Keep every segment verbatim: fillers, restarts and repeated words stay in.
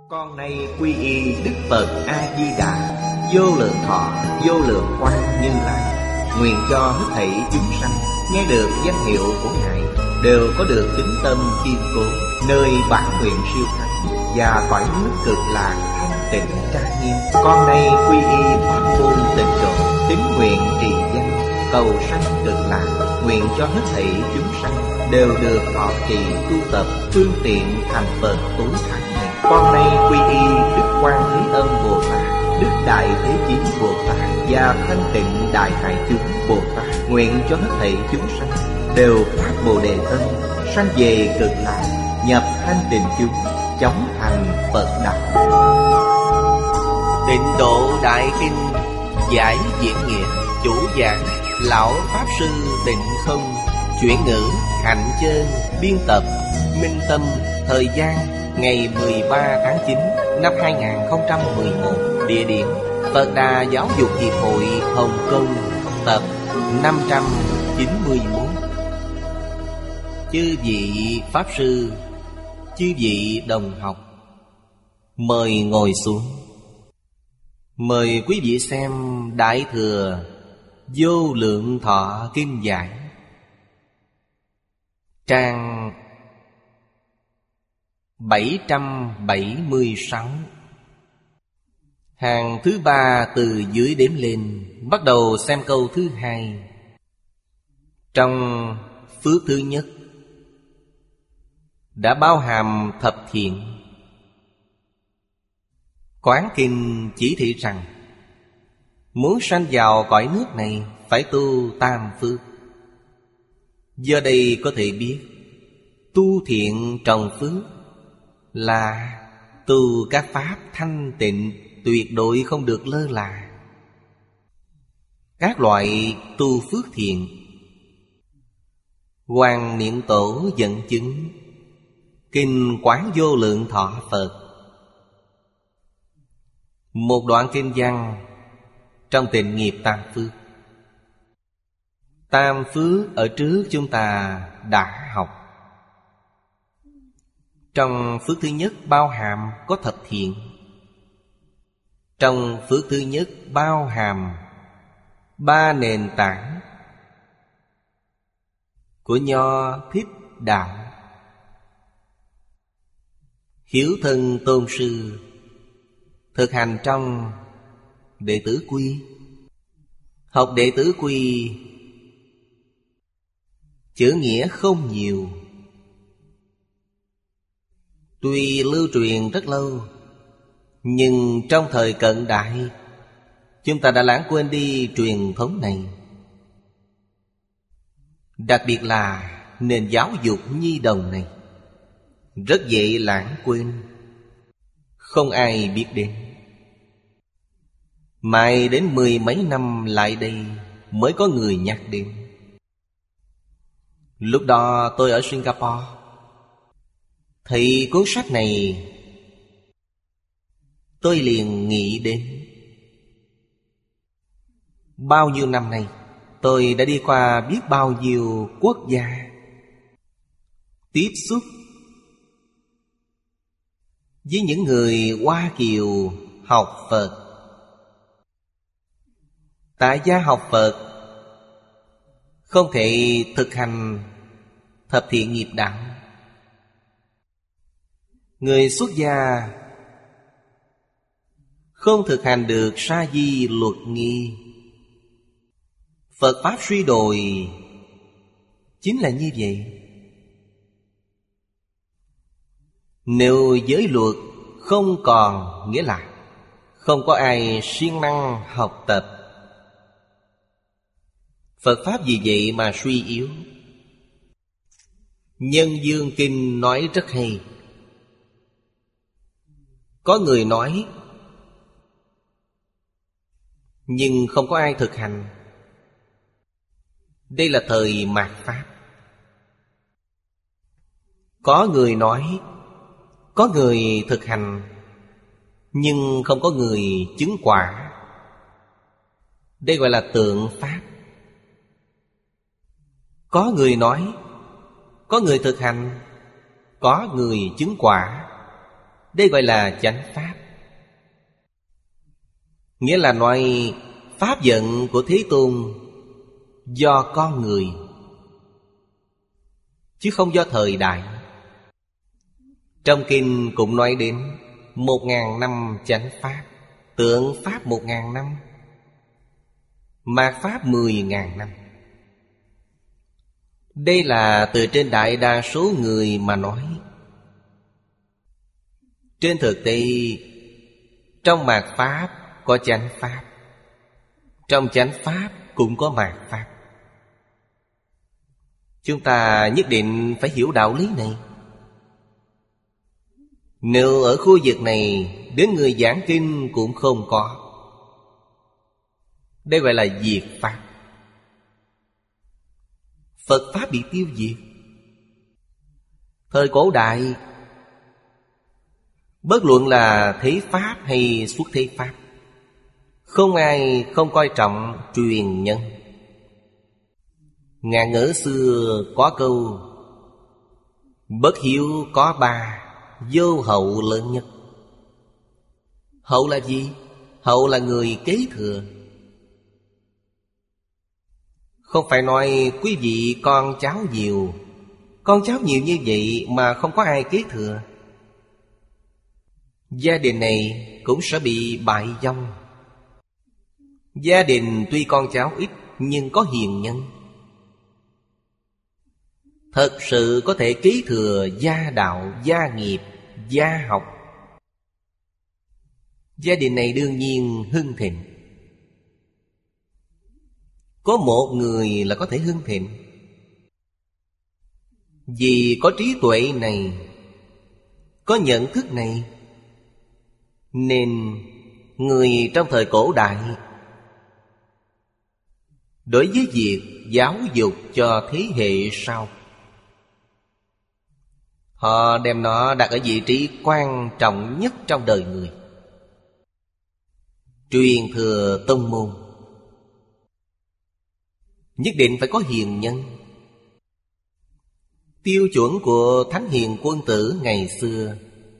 Con nay quy y Đức Phật A-di-đà, vô lượng thọ, vô lượng quang Như Lai. Nguyện cho hết thảy chúng sanh nghe được danh hiệu của Ngài đều có được tín tâm kiên cố, nơi bản nguyện siêu thắng và cõi nước cực lạc thanh tịnh trang nghiêm. Con nay quy y pháp môn tịnh độ, tín nguyện trì danh, cầu sanh cực lạc. Nguyện cho hết thảy chúng sanh đều được thọ trì tu tập phương tiện thành Phật tối thắng này. Con nay quy y Đức Quan Thế Âm Bồ Tát, Đức Đại Thế Chí Bồ Tát và Thanh Tịnh Đại Hải Chúng Bồ Tát. Nguyện cho hết thảy chúng sanh đều phát Bồ Đề Tâm, sanh về cực lạc, nhập thanh tịnh chúng, chóng thành Phật đạo. Tịnh Độ Đại Kinh giải diễn nghĩa, chủ giảng Lão Pháp Sư Tịnh Không, chuyển ngữ Hạnh Chơn, biên tập Minh Tâm. Thời gian ngày mười ba tháng chín năm hai nghìn không trăm mười một. Địa điểm Phật Đà Giáo dục Hiệp hội Hồng Kông. Tập năm trăm chín mươi mốt. Chư vị Pháp Sư, chư vị đồng học, mời ngồi xuống. Mời quý vị xem Đại Thừa Vô Lượng Thọ Kinh Giải, trang bảy trăm bảy mươi sáu. Hàng thứ ba từ dưới đếm lên, bắt đầu xem câu thứ hai. Trong phước thứ nhất đã bao hàm thập thiện. Quán Kinh chỉ thị rằng muốn sanh vào cõi nước này phải tu tam phước. Giờ đây có thể biết tu thiện trồng phước là tu các pháp thanh tịnh, tuyệt đối không được lơ là. Các loại tu phước thiện, Hoàng Niệm Tổ dẫn chứng Kinh Quán Vô Lượng Thọ Phật. Một đoạn kinh văn trong Tịnh Nghiệp Tam Phước. Tam phước ở trước chúng ta đã học. Trong phước thứ nhất bao hàm có thập thiện. Trong phước thứ nhất bao hàm ba nền tảng của Nho Thích Đạo. Hiếu thân tôn sư, thực hành trong đệ tử quy. Học đệ tử quy chữ nghĩa không nhiều, tuy lưu truyền rất lâu, nhưng trong thời cận đại chúng ta đã lãng quên đi truyền thống này. Đặc biệt là nền giáo dục nhi đồng này rất dễ lãng quên, không ai biết đến. Mãi đến mười mấy năm lại đây mới có người nhắc đến. Lúc đó tôi ở Singapore, thì cuốn sách này tôi liền nghĩ đến. Bao nhiêu năm nay tôi đã đi qua biết bao nhiêu quốc gia, tiếp xúc với những người Hoa Kiều học Phật. Tại gia học Phật không thể thực hành thập thiện nghiệp đạo. Người xuất gia không thực hành được sa di luật nghi. Phật Pháp suy đồi chính là như vậy. Nếu giới luật không còn, nghĩa là không có ai siêng năng học tập. Phật Pháp vì vậy mà suy yếu. Nhân Dương Kinh nói rất hay. Có người nói, nhưng không có ai thực hành. Đây là thời mạt Pháp. Có người nói, có người thực hành, nhưng không có người chứng quả. Đây gọi là tượng Pháp. Có người nói, có người thực hành, có người chứng quả. Đây gọi là chánh pháp. Nghĩa là nói pháp vận của Thế Tôn do con người, chứ không do thời đại. Trong kinh cũng nói đến một ngàn năm chánh pháp, tượng pháp một ngàn năm, mạt pháp mười ngàn năm. Đây là từ trên đại đa số người mà nói. Trên thực tế, trong mạt pháp có chánh pháp, trong chánh pháp cũng có mạt pháp. Chúng ta nhất định phải hiểu đạo lý này. Nếu ở khu vực này đến người giảng kinh cũng không có, đây gọi là diệt pháp. Phật pháp bị tiêu diệt. Thời cổ đại, bất luận là thế pháp hay xuất thế pháp, không ai không coi trọng truyền nhân. Ngạn ngữ xưa có câu bất hiếu có ba, vô hậu lớn nhất. Hậu là gì? Hậu là người kế thừa. Không phải nói quý vị con cháu nhiều, con cháu nhiều như vậy mà không có ai kế thừa, gia đình này cũng sẽ bị bại vong. Gia đình tuy con cháu ít nhưng có hiền nhân, thật sự có thể kế thừa gia đạo, gia nghiệp, gia học, gia đình này đương nhiên hưng thịnh. Có một người là có thể hưng thịnh, vì có trí tuệ này, có nhận thức này, nên người trong thời cổ đại đối với việc giáo dục cho thế hệ sau, họ đem nó đặt ở vị trí quan trọng nhất trong đời người. Truyền thừa tông môn nhất định phải có hiền nhân. Tiêu chuẩn của thánh hiền quân tử ngày xưa,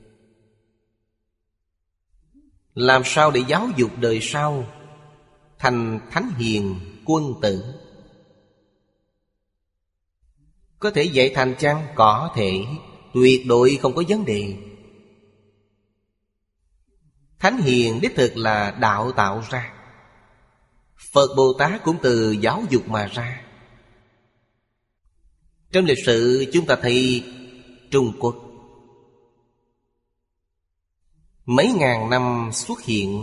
làm sao để giáo dục đời sau thành thánh hiền quân tử? Có thể dạy thành chăng? Có thể, tuyệt đối không có vấn đề. Thánh hiền đích thực là đạo tạo ra. Phật Bồ Tát cũng từ giáo dục mà ra. Trong lịch sử chúng ta thấy Trung Quốc mấy ngàn năm xuất hiện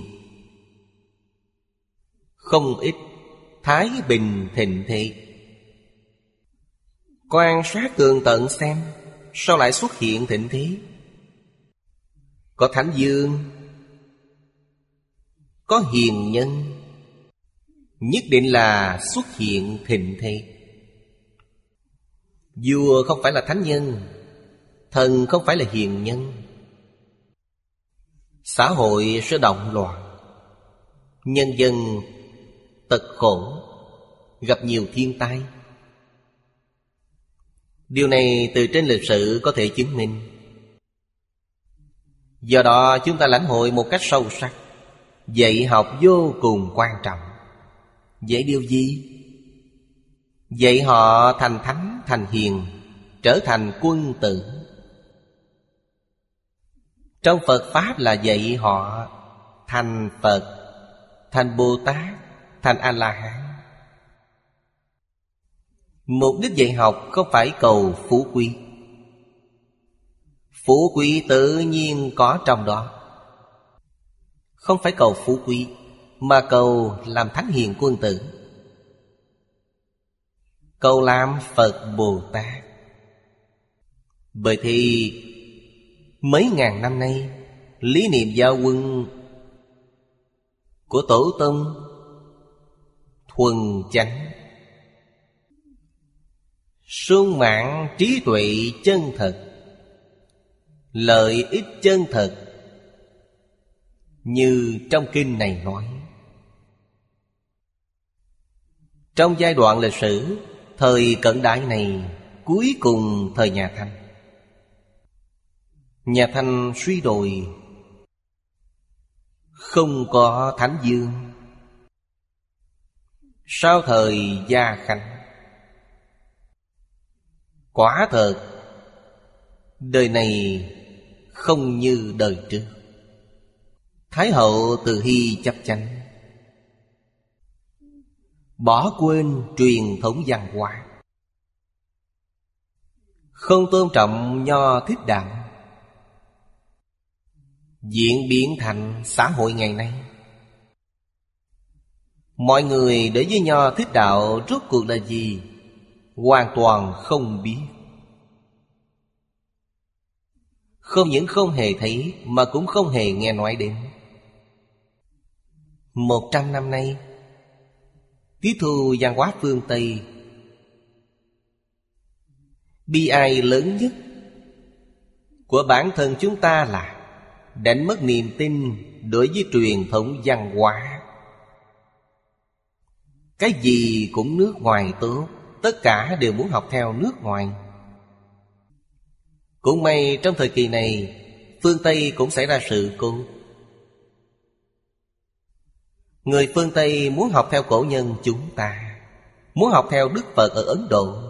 không ít thái bình thịnh thế. Quan sát tường tận xem, sao lại xuất hiện thịnh thế? Có thánh dương, có hiền nhân, nhất định là xuất hiện thịnh thế. Vua không phải là thánh nhân, thần không phải là hiền nhân, xã hội sẽ động loạn, nhân dân tật khổ, gặp nhiều thiên tai. Điều này từ trên lịch sử có thể chứng minh. Do đó chúng ta lãnh hội một cách sâu sắc, dạy học vô cùng quan trọng. Dạy điều gì? Dạy họ thành thánh, thành hiền, trở thành quân tử. Trong Phật Pháp là dạy họ thành Phật, thành Bồ Tát, thành A-la-hán. Mục đích dạy học không phải cầu phú quý. Phú quý tự nhiên có trong đó. Không phải cầu phú quý, mà cầu làm thánh hiền quân tử, cầu làm Phật Bồ Tát. Bởi thì mấy ngàn năm nay, lý niệm giao huân của Tổ tông thuần chánh, sung mãn trí tuệ chân thật, lợi ích chân thật, như trong kinh này nói. Trong giai đoạn lịch sử thời cận đại này, cuối cùng thời nhà Thanh, Nhà Thanh suy đồi, không có Thánh Dương. Sau thời Gia Khánh, quả thật đời này không như đời trước. Thái hậu Từ Hy chấp chánh, bỏ quên truyền thống văn hóa, không tôn trọng Nho Thích Đạo, diễn biến thành xã hội ngày nay. Mọi người đối với Nho Thích Đạo rốt cuộc là gì hoàn toàn không biết. Không những không hề thấy mà cũng không hề nghe nói đến. Một trăm năm nay, tiếp thu văn hóa phương Tây, bi ai lớn nhất của bản thân chúng ta là đánh mất niềm tin đối với truyền thống văn hóa. Cái gì cũng nước ngoài tốt, tất cả đều muốn học theo nước ngoài. Cũng may trong thời kỳ này, phương Tây cũng xảy ra sự cố. Người phương Tây muốn học theo cổ nhân chúng ta, muốn học theo Đức Phật ở Ấn Độ.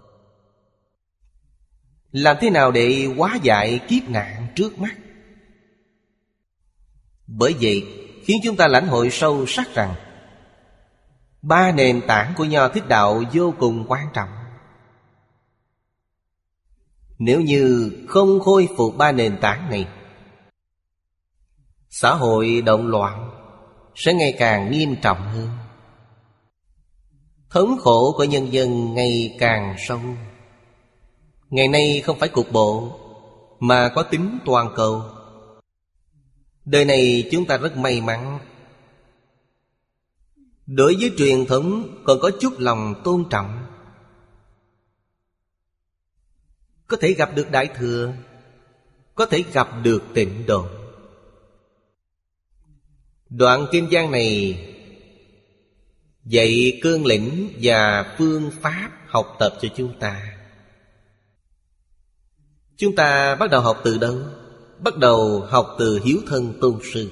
Làm thế nào để hóa giải kiếp nạn trước mắt? Bởi vậy khiến chúng ta lãnh hội sâu sắc rằng ba nền tảng của Nho Thích Đạo vô cùng quan trọng. Nếu như không khôi phục ba nền tảng này, xã hội động loạn sẽ ngày càng nghiêm trọng hơn. Thống khổ của nhân dân ngày càng sâu. Ngày nay không phải cục bộ, mà có tính toàn cầu. Đời này chúng ta rất may mắn, đối với truyền thống còn có chút lòng tôn trọng. Có thể gặp được Đại Thừa, có thể gặp được Tịnh Độ. Đoạn Kim Giang này dạy cương lĩnh và phương pháp học tập cho chúng ta. Chúng ta bắt đầu học từ đâu? Bắt đầu học từ hiếu thân tôn sư.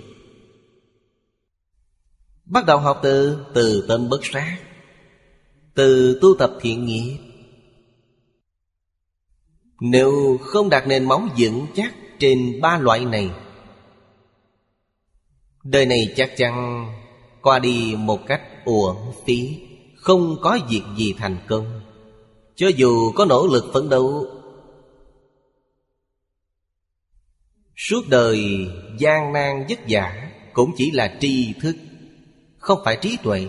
Bắt đầu học từ từ tâm bất sát, từ tu tập thiện nghiệp. Nếu không đặt nền móng vững chắc trên ba loại này, đời này chắc chắn qua đi một cách uổng phí, không có việc gì thành công. Cho dù có nỗ lực phấn đấu, suốt đời gian nan vất vả, cũng chỉ là tri thức, không phải trí tuệ.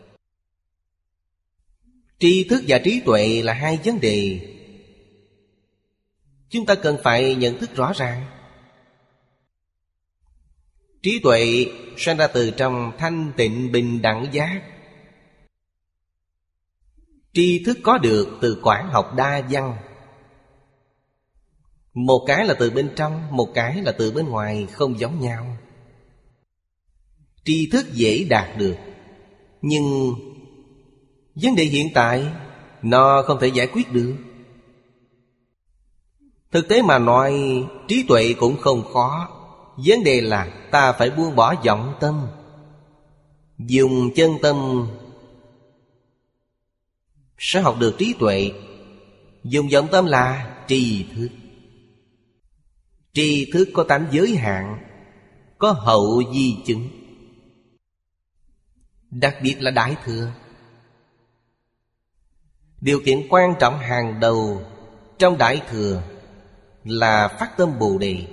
Tri thức và trí tuệ là hai vấn đề chúng ta cần phải nhận thức rõ ràng. Trí tuệ sinh ra từ trong thanh tịnh bình đẳng giác. Tri thức có được từ quản học đa văn. Một cái là từ bên trong, một cái là từ bên ngoài, không giống nhau. Tri thức dễ đạt được, nhưng vấn đề hiện tại nó không thể giải quyết được. Thực tế mà nói, trí tuệ cũng không khó. Vấn đề là ta phải buông bỏ vọng tâm, dùng chân tâm sẽ học được trí tuệ. Dùng vọng tâm là tri thức. Tri thức có tánh giới hạn, có hậu di chứng. Đặc biệt là Đại Thừa. Điều kiện quan trọng hàng đầu trong Đại Thừa là phát tâm Bồ Đề.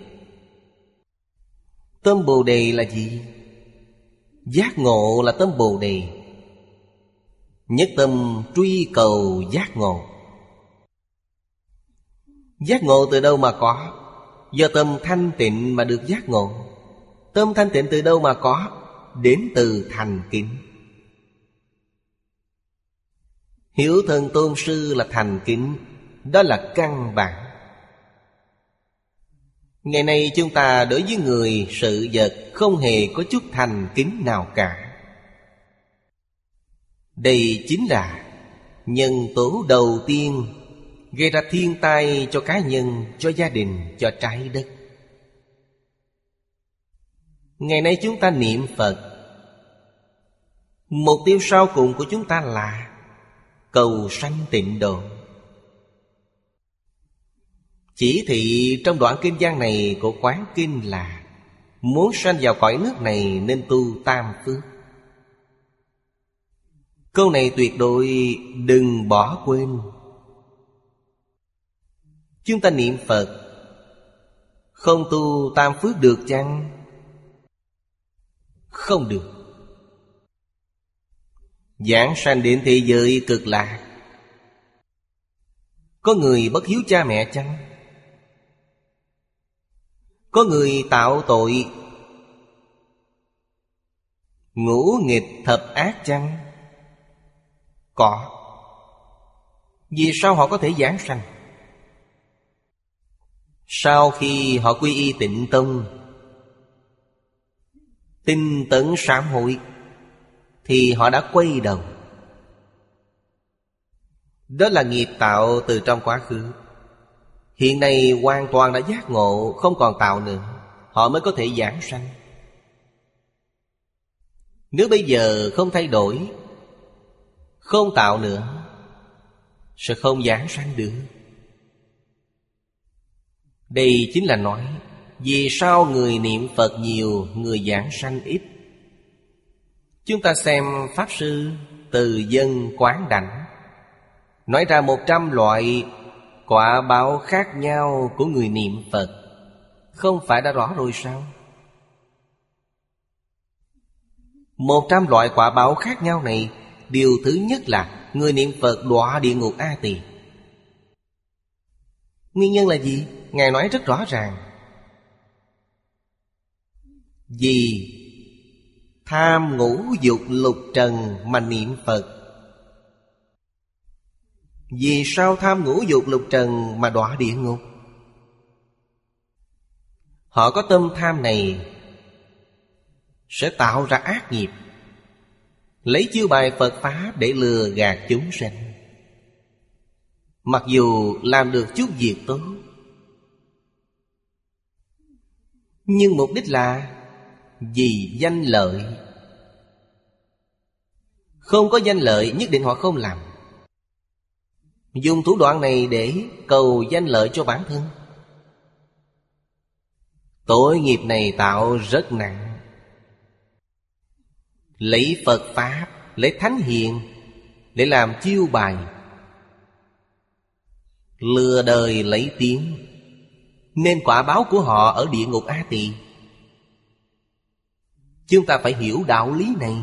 Tâm Bồ Đề là gì? Giác ngộ là tâm Bồ Đề. Nhất tâm truy cầu giác ngộ. Giác ngộ từ đâu mà có? Do tâm thanh tịnh mà được giác ngộ. Tâm thanh tịnh từ đâu mà có? Đến từ thành kính. Hiếu thân tôn sư là thành kính. Đó là căn bản. Ngày nay chúng ta đối với người sự vật không hề có chút thành kính nào cả. Đây chính là nhân tố đầu tiên gây ra thiên tai cho cá nhân, cho gia đình, cho trái đất. Ngày nay chúng ta niệm Phật, mục tiêu sau cùng của chúng ta là cầu sanh tịnh độ. Chỉ thị trong đoạn kinh văn này của Quán Kinh là muốn sanh vào cõi nước này nên tu tam phước. Câu này tuyệt đối đừng bỏ quên. Chúng ta niệm Phật không tu tam phước được chăng? Không được. Giảng sanh đến thế giới cực lạc, có người bất hiếu cha mẹ chăng? Có người tạo tội ngũ nghịch thập ác chăng? Có. Vì sao họ có thể giảng sanh? Sau khi họ quy y Tịnh Tông, tinh tấn sám hối, thì họ đã quay đầu. Đó là nghiệp tạo từ trong quá khứ. Hiện nay hoàn toàn đã giác ngộ, không còn tạo nữa, họ mới có thể giảng sanh. Nếu bây giờ không thay đổi, không tạo nữa, sẽ không giảng sanh được. Đây chính là nói vì sao người niệm Phật nhiều, người giảng sanh ít. Chúng ta xem Pháp Sư Từ Dân Quán Đảnh nói ra một trăm loại quả báo khác nhau của người niệm Phật. Không phải đã rõ rồi sao? Một trăm loại quả báo khác nhau này, điều thứ nhất là người niệm Phật đọa địa ngục A Tỳ. Nguyên nhân là gì? Ngài nói rất rõ ràng. Vì tham ngũ dục lục trần mà niệm Phật. Vì sao tham ngũ dục lục trần mà đọa địa ngục? Họ có tâm tham này sẽ tạo ra ác nghiệp, lấy chiêu bài Phật Pháp để lừa gạt chúng sanh. Mặc dù làm được chút việc tốt, nhưng mục đích là vì danh lợi. Không có danh lợi nhất định họ không làm. Dùng thủ đoạn này để cầu danh lợi cho bản thân. Tội nghiệp này tạo rất nặng. Lấy Phật Pháp, lấy Thánh Hiền để làm chiêu bài, lừa đời lấy tiếng, nên quả báo của họ ở địa ngục A Tỳ. Chúng ta phải hiểu đạo lý này,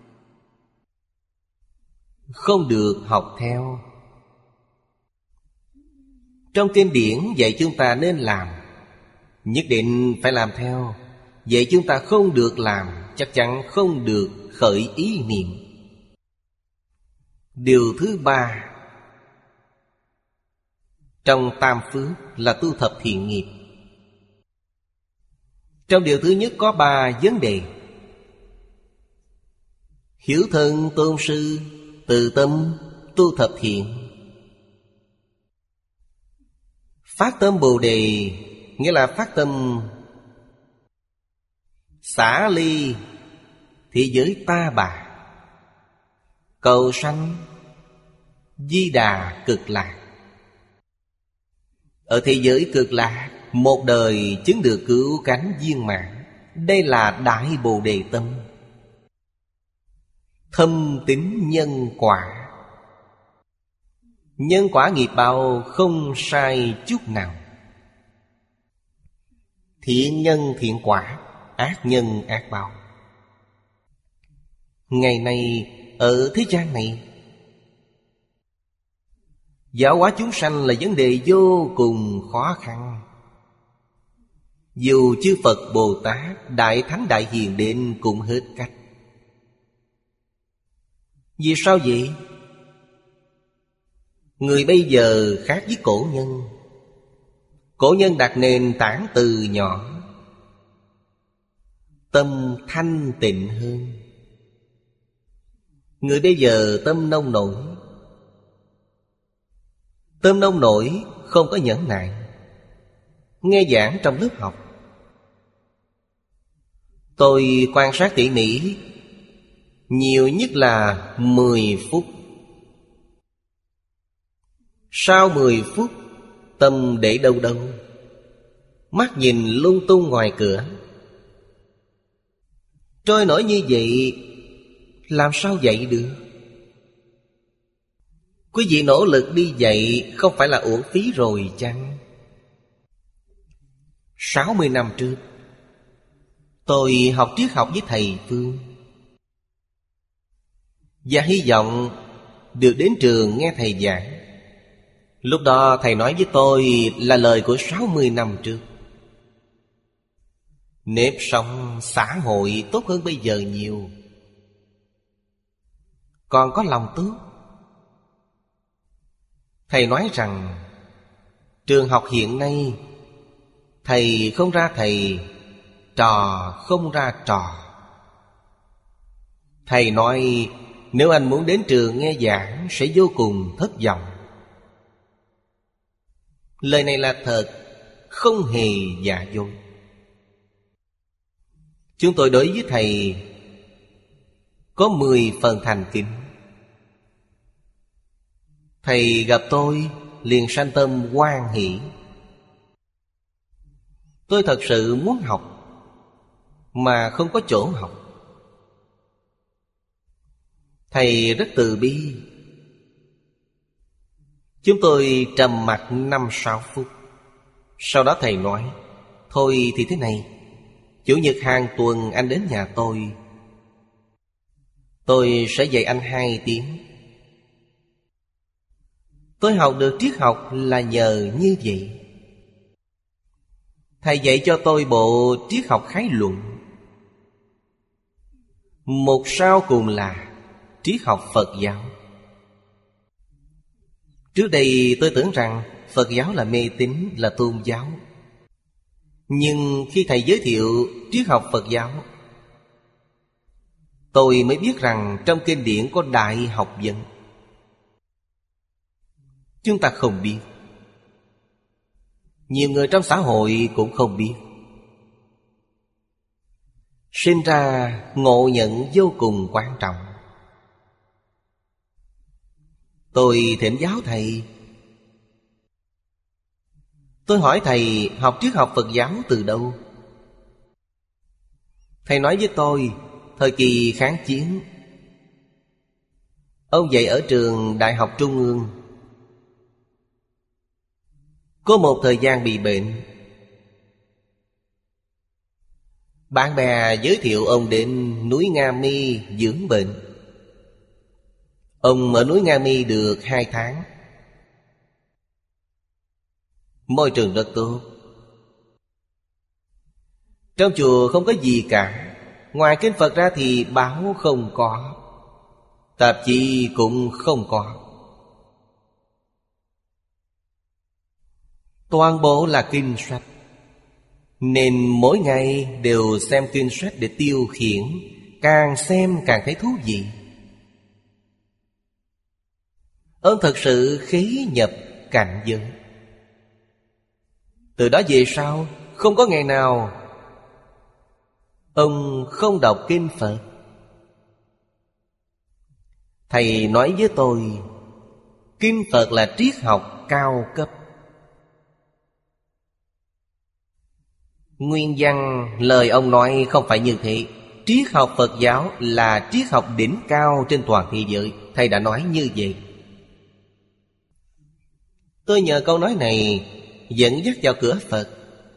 không được học theo. Trong kinh điển dạy chúng ta nên làm, nhất định phải làm theo. Vậy chúng ta không được làm, chắc chắn không được khởi ý niệm. Điều thứ ba trong tam phước là tu thập thiện nghiệp. Trong điều thứ nhất có ba vấn đề: hiếu thân tôn sư, từ tâm, tu thập thiện. Phát tâm Bồ Đề nghĩa là phát tâm xả ly thế giới ta bà, cầu sanh Di Đà Cực Lạc. Ở thế giới Cực Lạc, một đời chứng được cứu cánh viên mãn. Đây là Đại Bồ Đề tâm, thâm tín nhân quả. Nhân quả nghiệp báo không sai chút nào. Thiện nhân thiện quả, ác nhân ác báo. Ngày nay ở thế gian này, giáo hóa chúng sanh là vấn đề vô cùng khó khăn. Dù chư Phật Bồ Tát, Đại Thánh Đại Hiền đến cũng hết cách. Vì sao vậy? Người bây giờ khác với cổ nhân. Cổ nhân đặt nền tảng từ nhỏ, tâm thanh tịnh hơn. Người bây giờ tâm nông nổi. Tâm nông nổi không có nhẫn nại. Nghe giảng trong lớp học, Tôi quan sát tỉ mỉ, nhiều nhất là mười phút. Sau mười phút, tâm để đâu đâu, mắt nhìn lung tung ngoài cửa. Trôi nổi như vậy, làm sao dậy được? Quý vị nỗ lực đi dậy không phải là uổng phí rồi chăng? Sáu mươi năm trước, tôi học triết học với thầy Phương, và hy vọng được đến trường nghe thầy giảng. Lúc đó thầy nói với tôi là lời của sáu mươi năm trước. Nếp sống xã hội tốt hơn bây giờ nhiều, còn có lòng tốt. Thầy nói rằng trường học hiện nay, thầy không ra thầy, trò không ra trò. Thầy nói nếu anh muốn đến trường nghe giảng sẽ vô cùng thất vọng. Lời này là thật, không hề giả dối. Chúng tôi đối với thầy có mười phần thành kính. Thầy gặp tôi liền sanh tâm hoan hỷ. Tôi thật sự muốn học mà không có chỗ học. Thầy rất từ bi. Chúng tôi trầm mặc năm sáu phút. Sau đó thầy nói, thôi thì thế này, chủ nhật hàng tuần anh đến nhà tôi, tôi sẽ dạy anh hai tiếng. Tôi học được triết học là nhờ như vậy. Thầy dạy cho tôi bộ triết học khái luận. Một sau cùng là triết học Phật giáo. Trước đây tôi tưởng rằng Phật giáo là mê tín, là tôn giáo. Nhưng khi thầy giới thiệu triết học Phật giáo, tôi mới biết rằng trong kinh điển có đại học vấn. Chúng ta không biết, nhiều người trong xã hội cũng không biết. Sinh ra ngộ nhận vô cùng quan trọng. Tôi thỉnh giáo thầy. Tôi hỏi thầy học triết học Phật giáo từ đâu? Thầy nói với tôi, thời kỳ kháng chiến, ông dạy ở trường Đại học Trung ương. Có một thời gian bị bệnh, bạn bè giới thiệu ông đến núi Nga Mi dưỡng bệnh. Ông ở núi Nga Mi được hai tháng. Môi trường rất tốt. Trong chùa không có gì cả, ngoài kinh Phật ra thì báo không có, tạp chí cũng không có. Toàn bộ là kinh sách, nên mỗi ngày đều xem kinh sách để tiêu khiển. Càng xem càng thấy thú vị. Ông thật sự khí nhập cảnh giới. Từ đó về sau, không có ngày nào ông không đọc kinh Phật. Thầy nói với tôi, kinh Phật là triết học cao cấp. Nguyên văn lời ông nói không phải như thế. Triết học Phật giáo là triết học đỉnh cao trên toàn thế giới. Thầy đã nói như vậy. Tôi nhờ câu nói này dẫn dắt vào cửa Phật.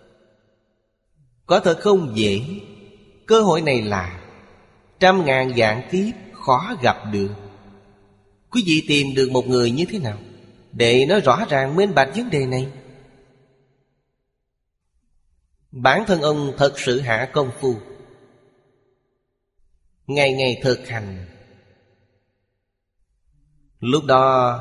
Có thật không dễ. Cơ hội này là trăm ngàn vạn kiếp khó gặp được. Quý vị tìm được một người như thế nào để nói rõ ràng minh bạch vấn đề này? Bản thân ông thật sự hạ công phu, ngày ngày thực hành. Lúc đó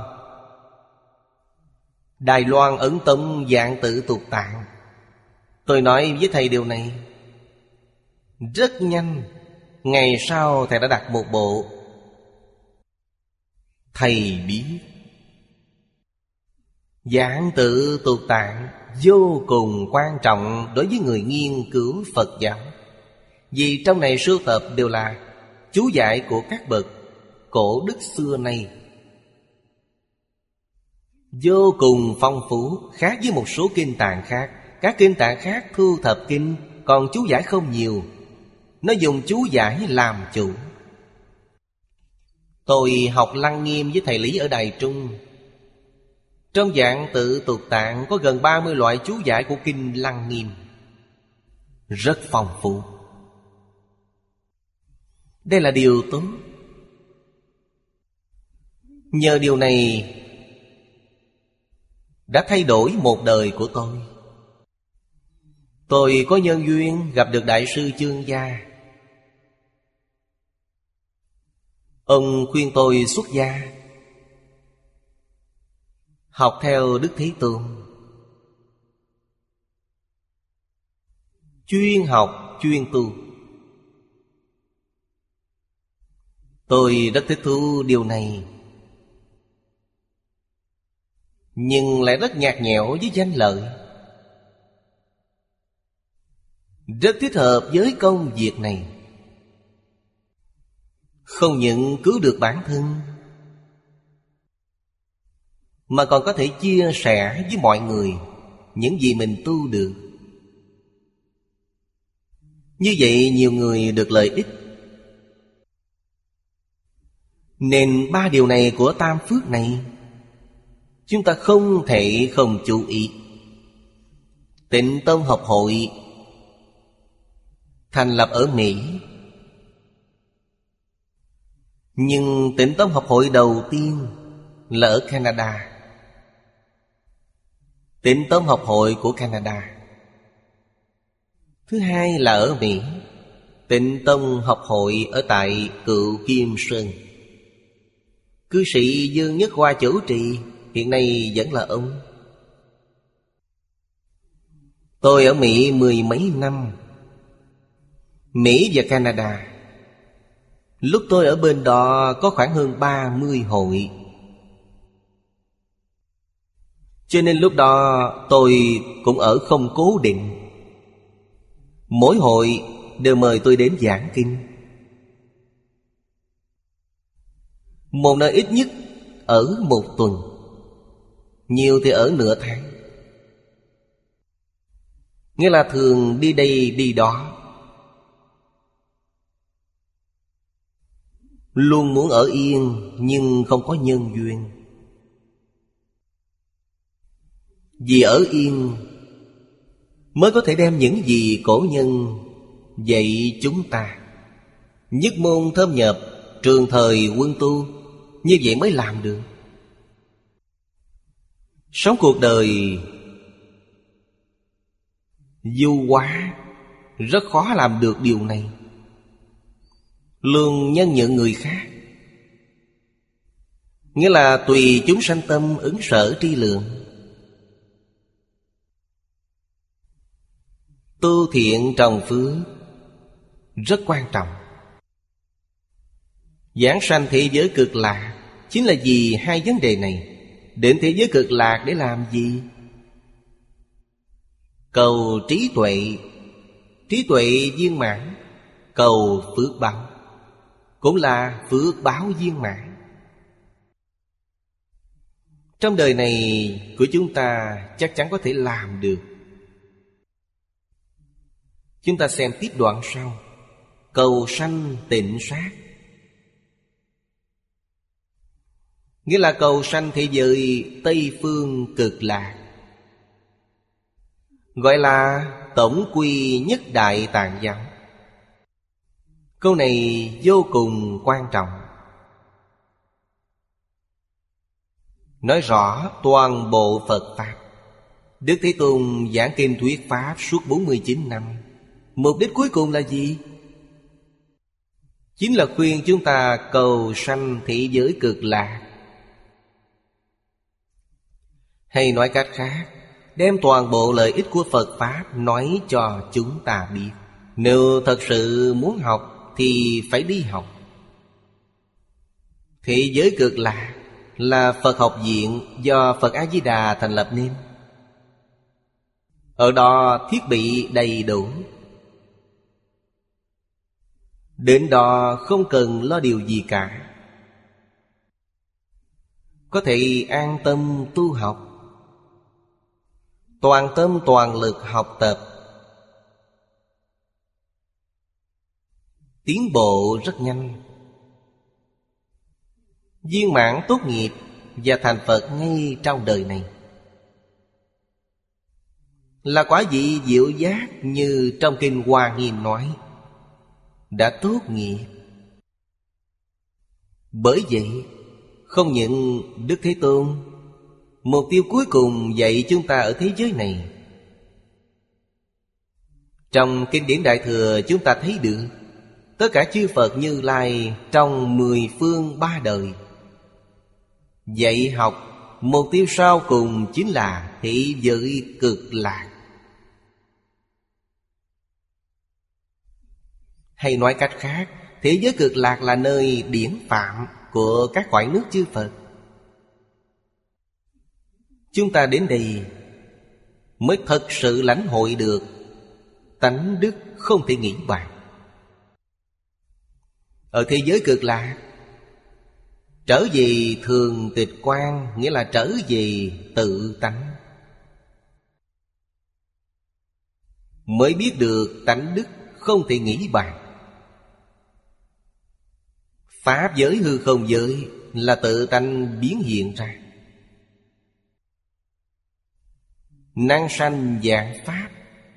Đài Loan Ấn Tông Vạn Tự Tục Tạng. Tôi nói với thầy điều này. Rất nhanh, ngày sau thầy đã đặt một bộ. Thầy biết Vạn Tự Tục Tạng vô cùng quan trọng đối với người nghiên cứu Phật giáo. Vì trong này sưu tập đều là chú giải của các bậc cổ đức xưa nay, vô cùng phong phú, khác với một số kinh tạng khác. Các kinh tạng khác thu thập kinh, còn chú giải không nhiều. Nó dùng chú giải làm chủ. Tôi học Lăng Nghiêm với thầy Lý ở Đài Trung. Trong dạng Tự Tục Tạng có gần ba mươi loại chú giải của kinh Lăng Nghiêm, rất phong phú. Đây là điều tốt. Nhờ điều này đã thay đổi một đời của tôi. Tôi có nhân duyên gặp được Đại sư Chương Gia. Ông khuyên tôi xuất gia, học theo Đức Thế Tôn, chuyên học, chuyên tu. Tôi rất thích thú điều này, nhưng lại rất nhạt nhẽo với danh lợi, rất thích hợp với công việc này. Không những cứu được bản thân, mà còn có thể chia sẻ với mọi người những gì mình tu được. Như vậy nhiều người được lợi ích. Nên ba điều này của tam phước này chúng ta không thể không chú ý. Tịnh Tông Học Hội thành lập ở Mỹ, nhưng Tịnh Tông Học Hội đầu tiên là ở Canada. Tịnh Tông Học Hội của Canada. Thứ hai là ở Mỹ, Tịnh Tông Học Hội ở tại Cựu Kim Sơn. Cư sĩ Dương Nhất Hoa chủ trì, hiện nay vẫn là ông. Tôi ở Mỹ mười mấy năm, Mỹ và Canada. Lúc tôi ở bên đó có khoảng hơn ba mươi hội. Cho nên lúc đó tôi cũng ở không cố định. Mỗi hội đều mời tôi đến giảng kinh. Một nơi ít nhất ở một tuần, nhiều thì ở nửa tháng. Nghĩa là thường đi đây đi đó, luôn muốn ở yên nhưng không có nhân duyên. Vì ở yên mới có thể đem những gì cổ nhân dạy chúng ta, nhất môn thâm nhập, trường thời quân tu, như vậy mới làm được. Sống cuộc đời du hóa rất khó làm được điều này. Luôn nhân nhượng người khác, nghĩa là tùy chúng sanh tâm ứng sở tri lượng. Tu thiện trồng phước rất quan trọng. Giảng sanh thế giới cực lạc chính là vì hai vấn đề này. Đến thế giới cực lạc để làm gì? Cầu trí tuệ, trí tuệ viên mãn. Cầu phước báo, cũng là phước báo viên mãn. Trong đời này của chúng ta chắc chắn có thể làm được. Chúng ta xem tiếp đoạn sau. Cầu sanh tịnh sát, nghĩa là cầu sanh thế giới Tây Phương cực lạc, gọi là tổng quy nhất đại tạng giáo. Câu này vô cùng quan trọng, nói rõ toàn bộ Phật Pháp. Đức Thế Tôn giảng kinh thuyết Pháp suốt bốn mươi chín năm. Mục đích cuối cùng là gì? Chính là khuyên chúng ta cầu sanh thế giới cực lạc. Hay nói cách khác, đem toàn bộ lợi ích của Phật Pháp nói cho chúng ta biết. Nếu thật sự muốn học thì phải đi học. Thế giới cực lạc là Phật học viện do Phật A-di-đà thành lập nên. Ở đó thiết bị đầy đủ, Đến đó không cần lo điều gì cả, có thể an tâm tu học, toàn tâm toàn lực học tập, tiến bộ rất nhanh. Viên mãn tốt nghiệp và thành Phật ngay trong đời này. Là quả vị diệu giác như trong kinh Hoa Nghiêm nói, đã tốt nghiệp. Bởi vậy không những Đức Thế Tôn mục tiêu cuối cùng dạy chúng ta ở thế giới này. Trong kinh điển Đại Thừa chúng ta thấy được tất cả chư Phật Như Lai trong mười phương ba đời dạy học mục tiêu sau cùng chính là thế giới cực lạc. Hay nói cách khác, thế giới cực lạc là nơi điển phạm của các cõi nước chư Phật. Chúng ta đến đây mới thật sự lãnh hội được tánh đức không thể nghĩ bàn. Ở thế giới cực lạc, trở về thường tịch quan, nghĩa là trở về tự tánh, mới biết được tánh đức không thể nghĩ bàn. Pháp giới hư không giới là tự tánh biến hiện ra. Năng sanh vạn pháp,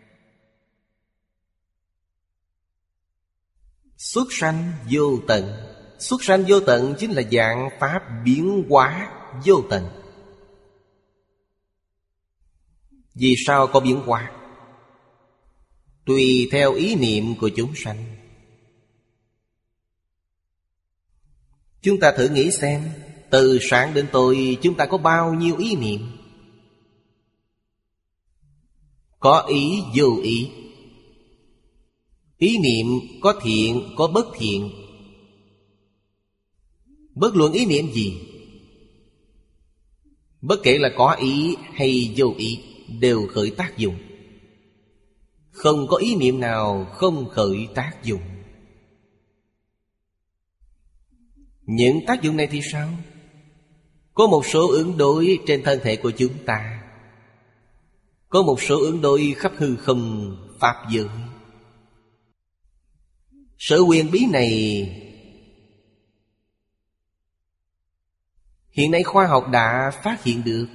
xuất sanh vô tận. Xuất sanh vô tận chính là vạn pháp biến hóa vô tận. Vì sao có biến hóa? Tùy theo ý niệm của chúng sanh. Chúng ta thử nghĩ xem, từ sáng đến tối chúng ta có bao nhiêu ý niệm? Có ý vô ý. Ý niệm có thiện, có bất thiện. Bất luận ý niệm gì, bất kể là có ý hay vô ý, đều khởi tác dụng. Không có ý niệm nào không khởi tác dụng. Những tác dụng này thì sao? Có một số ứng đối trên thân thể của chúng ta, có một số ứng đối khắp hư không pháp giới. Sự huyền bí này hiện nay khoa học đã phát hiện được.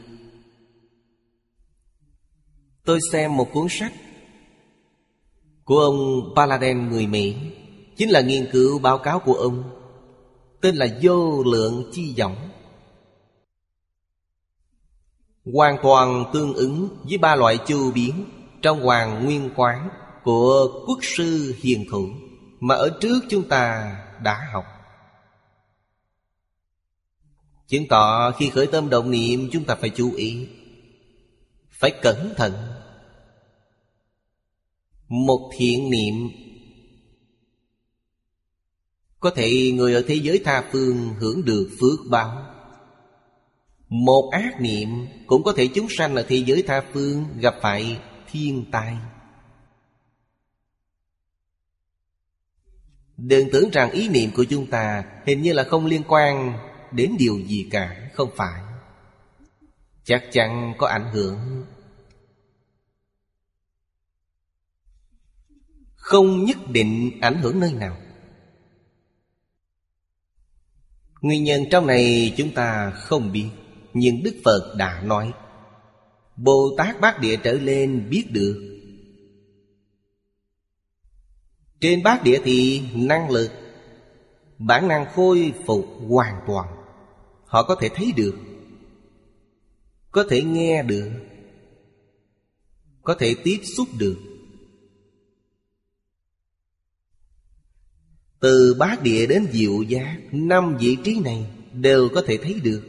Tôi xem một cuốn sách của ông Paladin người Mỹ, chính là nghiên cứu báo cáo của ông, tên là Vô Lượng Chi Võng. Hoàn toàn tương ứng với ba loại chu biến trong Hoàng Nguyên Quán của Quốc sư Hiền Thủ mà ở trước chúng ta đã học. Chứng tỏ khi khởi tâm động niệm chúng ta phải chú ý, phải cẩn thận. Một thiện niệm có thể người ở thế giới tha phương hưởng được phước báo. Một ác niệm cũng có thể chúng sanh ở thế giới tha phương gặp phải thiên tai. Đừng tưởng rằng ý niệm của chúng ta hình như là không liên quan đến điều gì cả. Không phải. Chắc chắn có ảnh hưởng. Không nhất định ảnh hưởng nơi nào. Nguyên nhân trong này chúng ta không biết, nhưng Đức Phật đã nói. Bồ Tát Bát Địa trở lên biết được. Trên Bát Địa thì năng lực, bản năng khôi phục hoàn toàn. Họ có thể thấy được, có thể nghe được, có thể tiếp xúc được. Từ Bát Địa đến Diệu Giác, năm vị trí này đều có thể thấy được.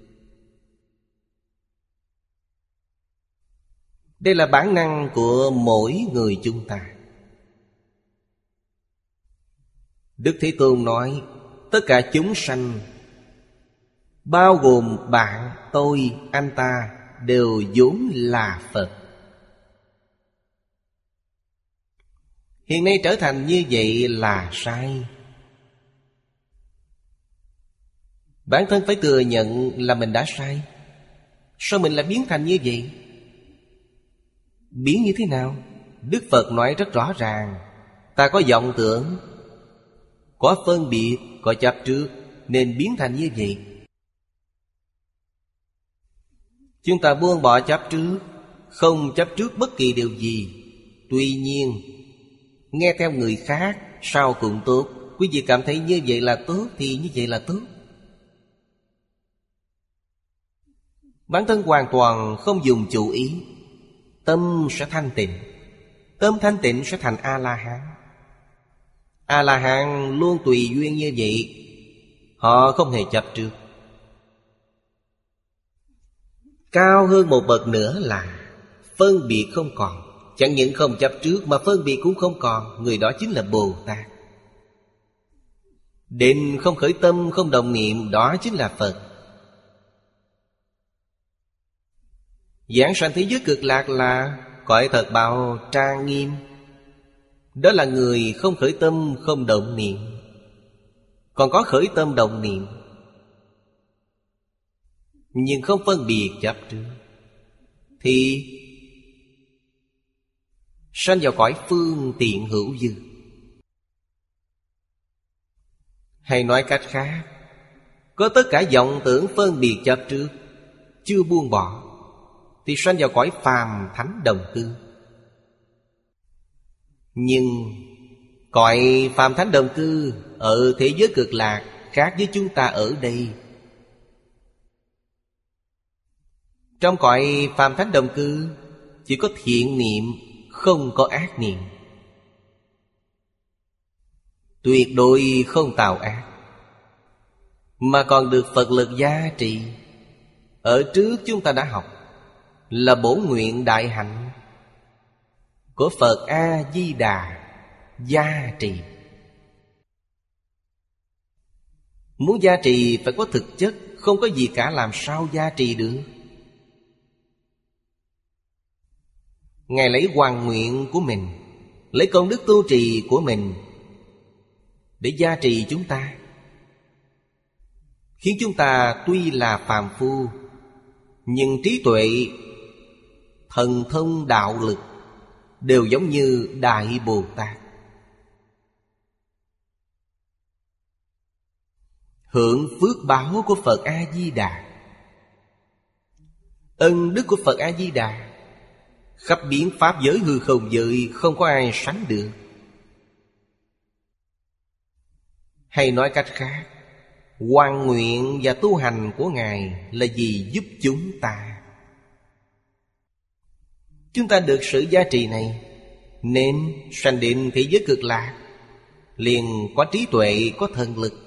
Đây là bản năng của mỗi người chúng ta. Đức Thế Tôn nói, tất cả chúng sanh, bao gồm bạn, tôi, anh ta, đều vốn là Phật. Hiện nay trở thành như vậy là sai. Bản thân phải thừa nhận là mình đã sai. Sao mình lại biến thành như vậy? Biến như thế nào? Đức Phật nói rất rõ ràng. Ta có vọng tưởng, có phân biệt, có chấp trước, nên biến thành như vậy. Chúng ta buông bỏ chấp trước, không chấp trước bất kỳ điều gì. Tuy nhiên, nghe theo người khác sao cũng tốt. Quý vị cảm thấy như vậy là tốt thì như vậy là tốt. Bản thân hoàn toàn không dùng chủ ý, tâm sẽ thanh tịnh. Tâm thanh tịnh sẽ thành A-la-hán. A-la-hán luôn tùy duyên như vậy. Họ không hề chấp trước. Cao hơn một bậc nữa là phân biệt không còn. Chẳng những không chấp trước mà phân biệt cũng không còn. Người đó chính là Bồ Tát. Định không khởi tâm, không động niệm, đó chính là Phật. Giảng sanh thế giới cực lạc là cõi thật báo trang nghiêm. Đó là người không khởi tâm, không động niệm. Còn có khởi tâm động niệm, nhưng không phân biệt chấp trước, thì sanh vào cõi phương tiện hữu dư. Hay nói cách khác, có tất cả vọng tưởng phân biệt chấp trước, chưa buông bỏ, thì sanh vào cõi phàm thánh đồng cư. Nhưng cõi phàm thánh đồng cư ở thế giới cực lạc khác với chúng ta ở đây. Trong cõi phàm thánh đồng cư chỉ có thiện niệm, không có ác niệm. Tuyệt đối không tạo ác, mà còn được Phật lực gia trì. Ở trước chúng ta đã học là bổ nguyện đại hạnh của Phật A-di-đà gia trì. Muốn gia trì phải có thực chất, không có gì cả làm sao gia trì được. Ngài lấy hoàn nguyện của mình, lấy công đức tu trì của mình để gia trì chúng ta, khiến chúng ta tuy là phàm phu, nhưng trí tuệ, thần thông, đạo lực đều giống như Đại Bồ Tát. Hưởng phước báo của Phật A-di-đà. Ân đức của Phật A-di-đà khắp biến pháp giới hư không giới, không có ai sánh được. Hay nói cách khác, hoàn nguyện và tu hành của Ngài là gì? Giúp chúng ta. Chúng ta được sự gia trì này, nên sanh đến thế giới cực lạc, liền có trí tuệ, có thần lực.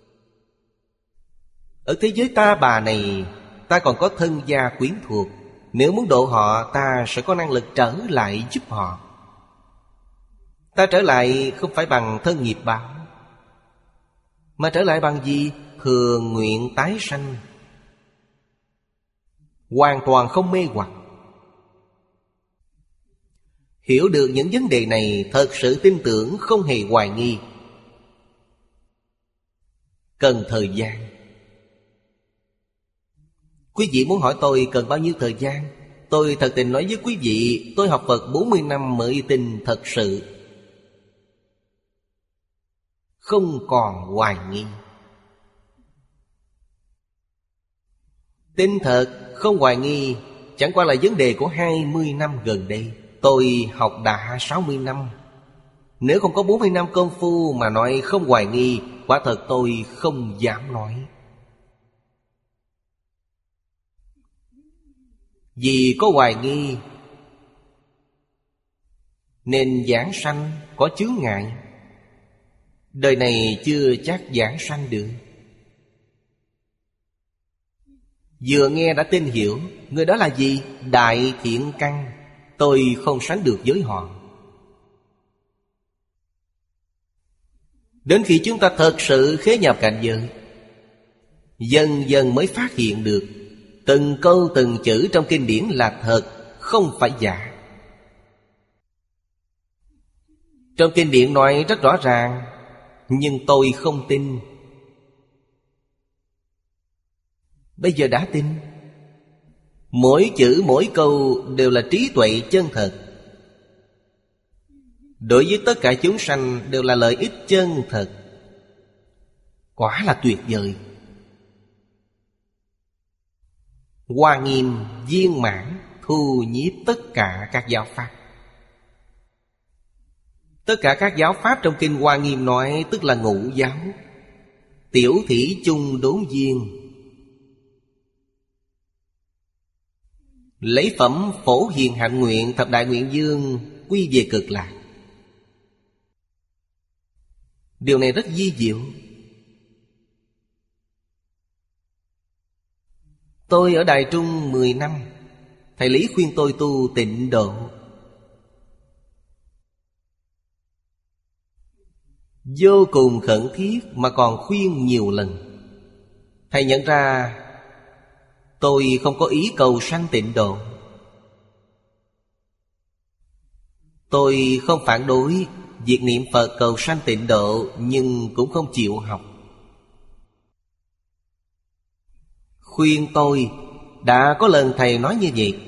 Ở thế giới ta bà này, ta còn có thân gia quyến thuộc. Nếu muốn độ họ, ta sẽ có năng lực trở lại giúp họ. Ta trở lại không phải bằng thân nghiệp báo, mà trở lại bằng gì? Thường nguyện tái sanh. Hoàn toàn không mê hoặc. Hiểu được những vấn đề này, thật sự tin tưởng, không hề hoài nghi. Cần thời gian. Quý vị muốn hỏi tôi cần bao nhiêu thời gian? Tôi thật tình nói với quý vị, tôi học Phật bốn mươi năm mới tin thật sự, không còn hoài nghi. Tin thật, không hoài nghi, chẳng qua là vấn đề của hai mươi năm gần đây. Tôi học đã sáu mươi năm. Nếu không có bốn mươi năm công phu mà nói không hoài nghi, quả thật tôi không dám nói. Vì có hoài nghi nên giảng sanh có chướng ngại. Đời này chưa chắc giảng sanh được. Vừa nghe đã tin hiểu. Người đó là gì? Đại thiện căn. Tôi không sánh được với họ. Đến khi chúng ta thật sự khế nhập cảnh giới, dần dần mới phát hiện được từng câu từng chữ trong kinh điển là thật, không phải giả. Trong kinh điển nói rất rõ ràng, nhưng tôi không tin. Bây giờ đã tin. Mỗi chữ mỗi câu đều là trí tuệ chân thật. Đối với tất cả chúng sanh đều là lợi ích chân thật. Quả là tuyệt vời. Hoa Nghiêm viên mãn thu nhiếp tất cả các giáo pháp. Tất cả các giáo pháp trong kinh Hoa Nghiêm nói tức là ngũ giáo. Tiểu thủy chung đốn viên, lấy phẩm Phổ Hiền Hạnh Nguyện Thập Đại Nguyện Dương quy về Cực Lạc. Điều này rất vi diệu. Tôi ở Đài Trung mười năm, thầy Lý khuyên tôi tu tịnh độ. Vô cùng khẩn thiết mà còn khuyên nhiều lần. Thầy nhận ra tôi không có ý cầu sanh tịnh độ. Tôi không phản đối việc niệm Phật cầu sanh tịnh độ, nhưng cũng không chịu học. Khuyên tôi, đã có lần thầy nói như vậy.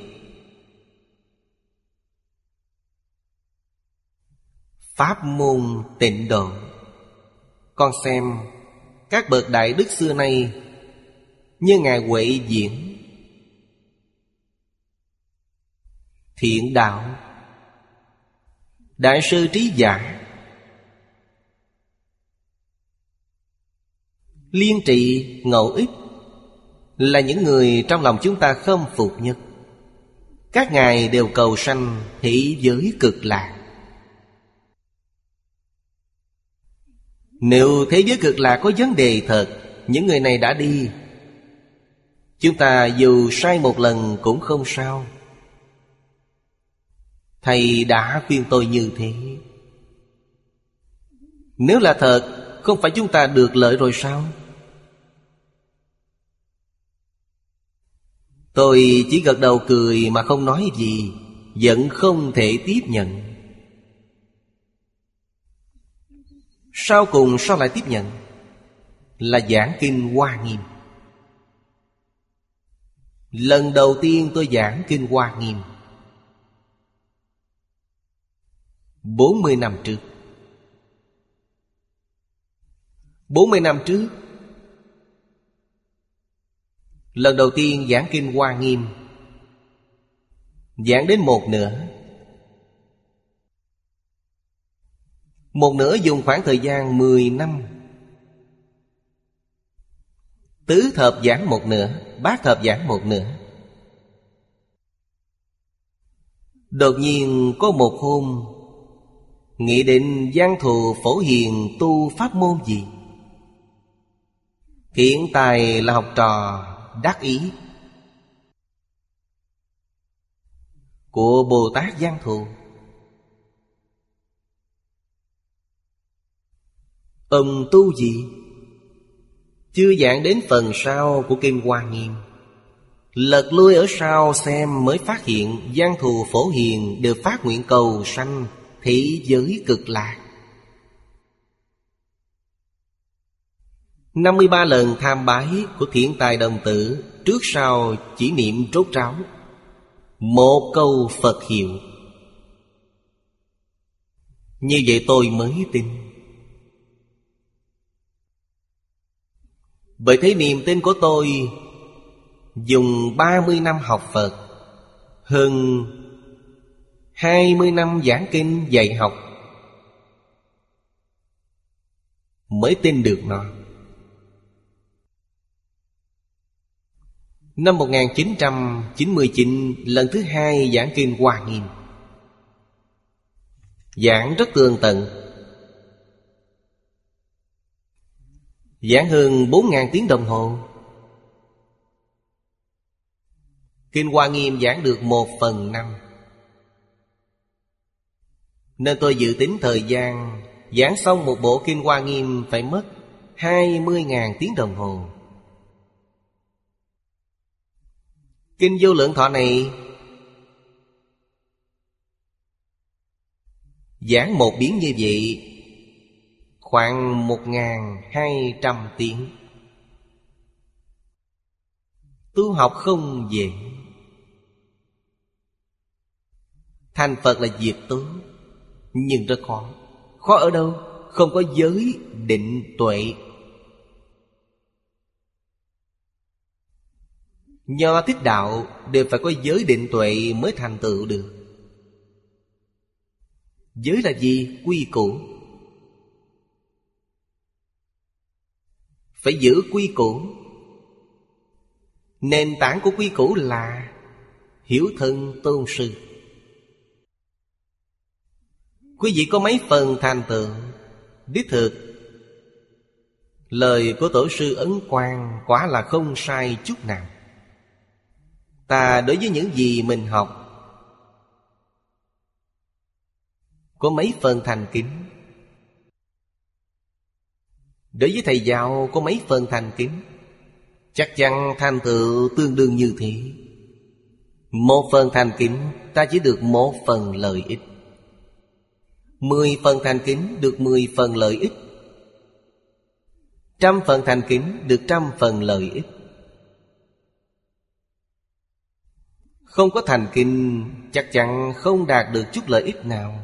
Pháp môn tịnh độ, con xem các bậc đại đức xưa nay như Ngài Huệ Diễn, Thiện Đạo, Đại sư Trí Giả, Liên Trị, Ngẫu Ích là những người trong lòng chúng ta khâm phục nhất. Các ngài đều cầu sanh thế giới Cực Lạc. Nếu thế giới Cực Lạc có vấn đề thật, những người này đã đi, chúng ta dù sai một lần cũng không sao. Thầy đã khuyên tôi như thế. Nếu là thật, không phải chúng ta được lợi rồi sao? Tôi chỉ gật đầu cười mà không nói gì, vẫn không thể tiếp nhận. Sau cùng sao lại tiếp nhận? Là giảng kinh Hoa Nghiêm. Lần đầu tiên tôi giảng kinh Hoa Nghiêm bốn mươi năm trước. Bốn mươi năm trước, lần đầu tiên giảng kinh Hoa Nghiêm, giảng đến một nửa. Một nửa dùng khoảng thời gian mười năm. Tứ thập giảng một nửa, bát thập giảng một nửa. Đột nhiên có một hôm, nghĩ định giang thù Phổ Hiền tu pháp môn gì. Hiện tại là học trò đắc ý của Bồ Tát Giang Thù. Ông tu gì? Chưa giảng đến phần sau của kinh Hoa Nghiêm. Lật lui ở sau xem mới phát hiện Giang Thù Phổ Hiền đều phát nguyện cầu sanh thế giới Cực Lạc. năm mươi ba lần tham bái của Thiện Tài Đồng Tử, trước sau chỉ niệm trốt tráo một câu Phật hiệu. Như vậy tôi mới tin. Bởi thế niềm tin của tôi dùng ba mươi năm học Phật, hơn hai mươi năm giảng kinh dạy học mới tin được nó. Năm một nghìn chín trăm chín mươi chín, lần thứ hai giảng kinh Hoa Nghiêm. Giảng rất tường tận, giảng hơn bốn nghìn tiếng đồng hồ. Kinh Hoa Nghiêm giảng được một phần năm, nên tôi dự tính thời gian giảng xong một bộ kinh Hoa Nghiêm phải mất hai mươi nghìn tiếng đồng hồ. Kinh Vô Lượng Thọ này Giảng một biến như vậy khoảng một nghìn hai trăm tiếng. Tu học không dễ. Thành Phật là việc tốt, nhưng rất khó. Khó ở đâu? Không có giới định tuệ. Nho Thích Đạo đều phải có giới định tuệ mới thành tựu được. Giới là gì? Quy củ. Phải giữ quy củ. Nền tảng của quy củ là hiếu thân tôn sư. Quý vị có mấy phần thành tựu, đích thực lời của tổ sư Ấn Quang quả là không sai chút nào. Ta đối với những gì mình học có mấy phần thành kính. Đối với thầy giáo có mấy phần thành kính, chắc chắn thành tựu tương đương như thế. Một phần thành kính, ta chỉ được một phần lợi ích. Mười phần thành kính, được mười phần lợi ích. Trăm phần thành kính, được trăm phần lợi ích. Không có thành kính, chắc chắn không đạt được chút lợi ích nào.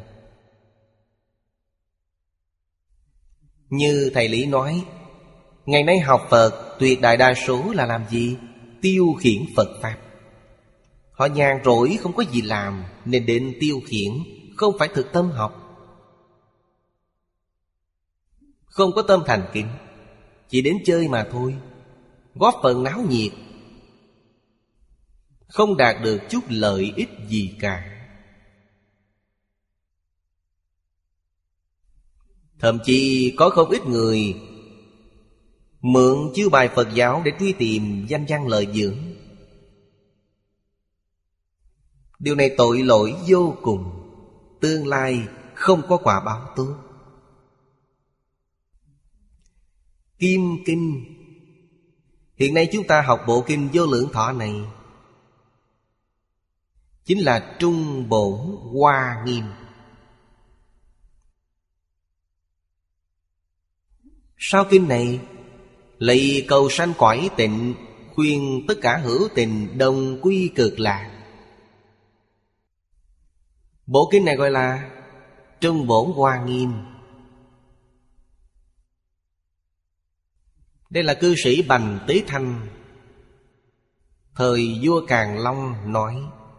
Như thầy Lý nói, ngày nay học Phật tuyệt đại đa số là làm gì? Tiêu khiển Phật Pháp. Họ nhàn rỗi không có gì làm nên đến tiêu khiển, không phải thực tâm học. Không có tâm thành kính, chỉ đến chơi mà thôi, góp phần náo nhiệt, không đạt được chút lợi ích gì cả. Thậm chí có không ít người mượn chiêu bài Phật giáo để truy tìm danh văn lợi dưỡng. Điều này tội lỗi vô cùng, tương lai không có quả báo tốt. Kim Kinh. Hiện nay chúng ta học bộ kinh Vô Lượng Thọ này chính là Trung Bổn Hoa Nghiêm. Sau kinh này lấy cầu sanh cõi tịnh, khuyên tất cả hữu tình đồng quy cực lạc. Bộ kinh này gọi là Trung Bổn Hoa Nghiêm. Đây là cư sĩ Bành Tế Thanh thời vua Càn Long nói.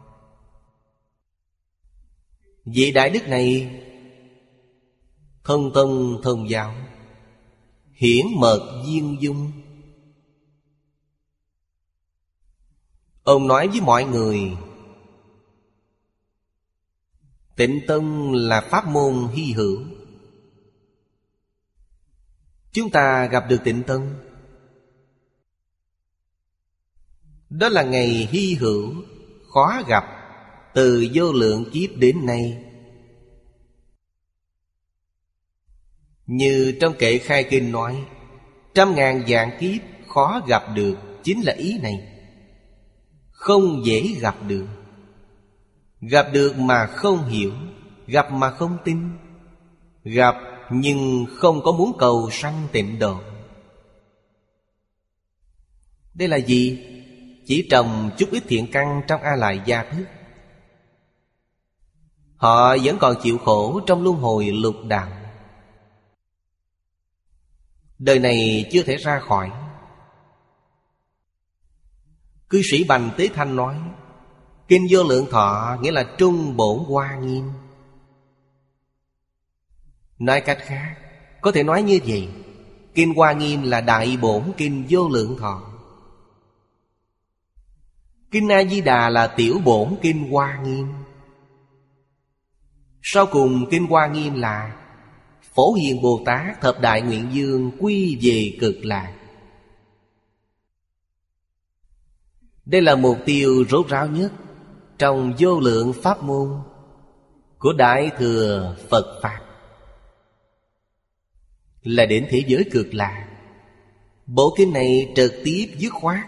Vị đại đức này thông tông thông giáo, hiển mật viên dung. Ông nói với mọi người, Tịnh Tông là pháp môn hy hữu. Chúng ta gặp được Tịnh Tông, đó là ngày hy hữu, khó gặp từ vô lượng kiếp đến nay. Như trong kệ khai kinh nói, trăm ngàn vạn kiếp khó gặp được, chính là ý này. Không dễ gặp được. Gặp được mà không hiểu, gặp mà không tin, gặp nhưng không có muốn cầu sanh tịnh độ. Đây là gì? Chỉ trồng chút ít thiện căn trong A Lại Gia Thức. Họ vẫn còn chịu khổ trong luân hồi lục đạo. Đời này chưa thể ra khỏi. Cư sĩ Bành Tế Thanh nói, Kinh Vô Lượng Thọ nghĩa là Trung Bổn Hoa Nghiêm. Nói cách khác, có thể nói như vậy, Kinh Hoa Nghiêm là đại bổn Kinh Vô Lượng Thọ. Kinh A Di Đà là tiểu bổn Kinh Hoa Nghiêm. Sau cùng Kinh Hoa Nghiêm là Phổ Hiền Bồ Tát thập đại nguyện dương quy về cực lạc. Đây là mục tiêu rốt ráo nhất trong vô lượng pháp môn của Đại Thừa Phật Pháp, là đến thế giới cực lạc. Bộ kinh này trực tiếp dứt khoát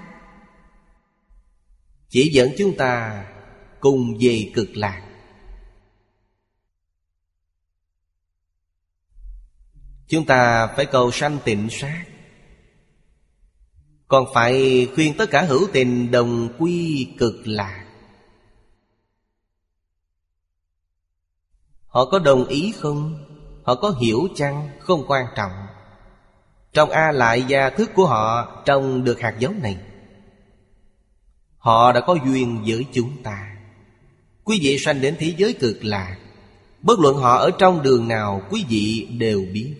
chỉ dẫn chúng ta cùng về cực lạc. Chúng ta phải cầu sanh tịnh sát, còn phải khuyên tất cả hữu tình đồng quy cực lạc. Họ có đồng ý không? Họ có hiểu chăng? Không quan trọng. Trong A Lại gia thức của họ trồng được hạt giống này. Họ đã có duyên với chúng ta. Quý vị sanh đến thế giới cực lạc, bất luận họ ở trong đường nào, quý vị đều biết.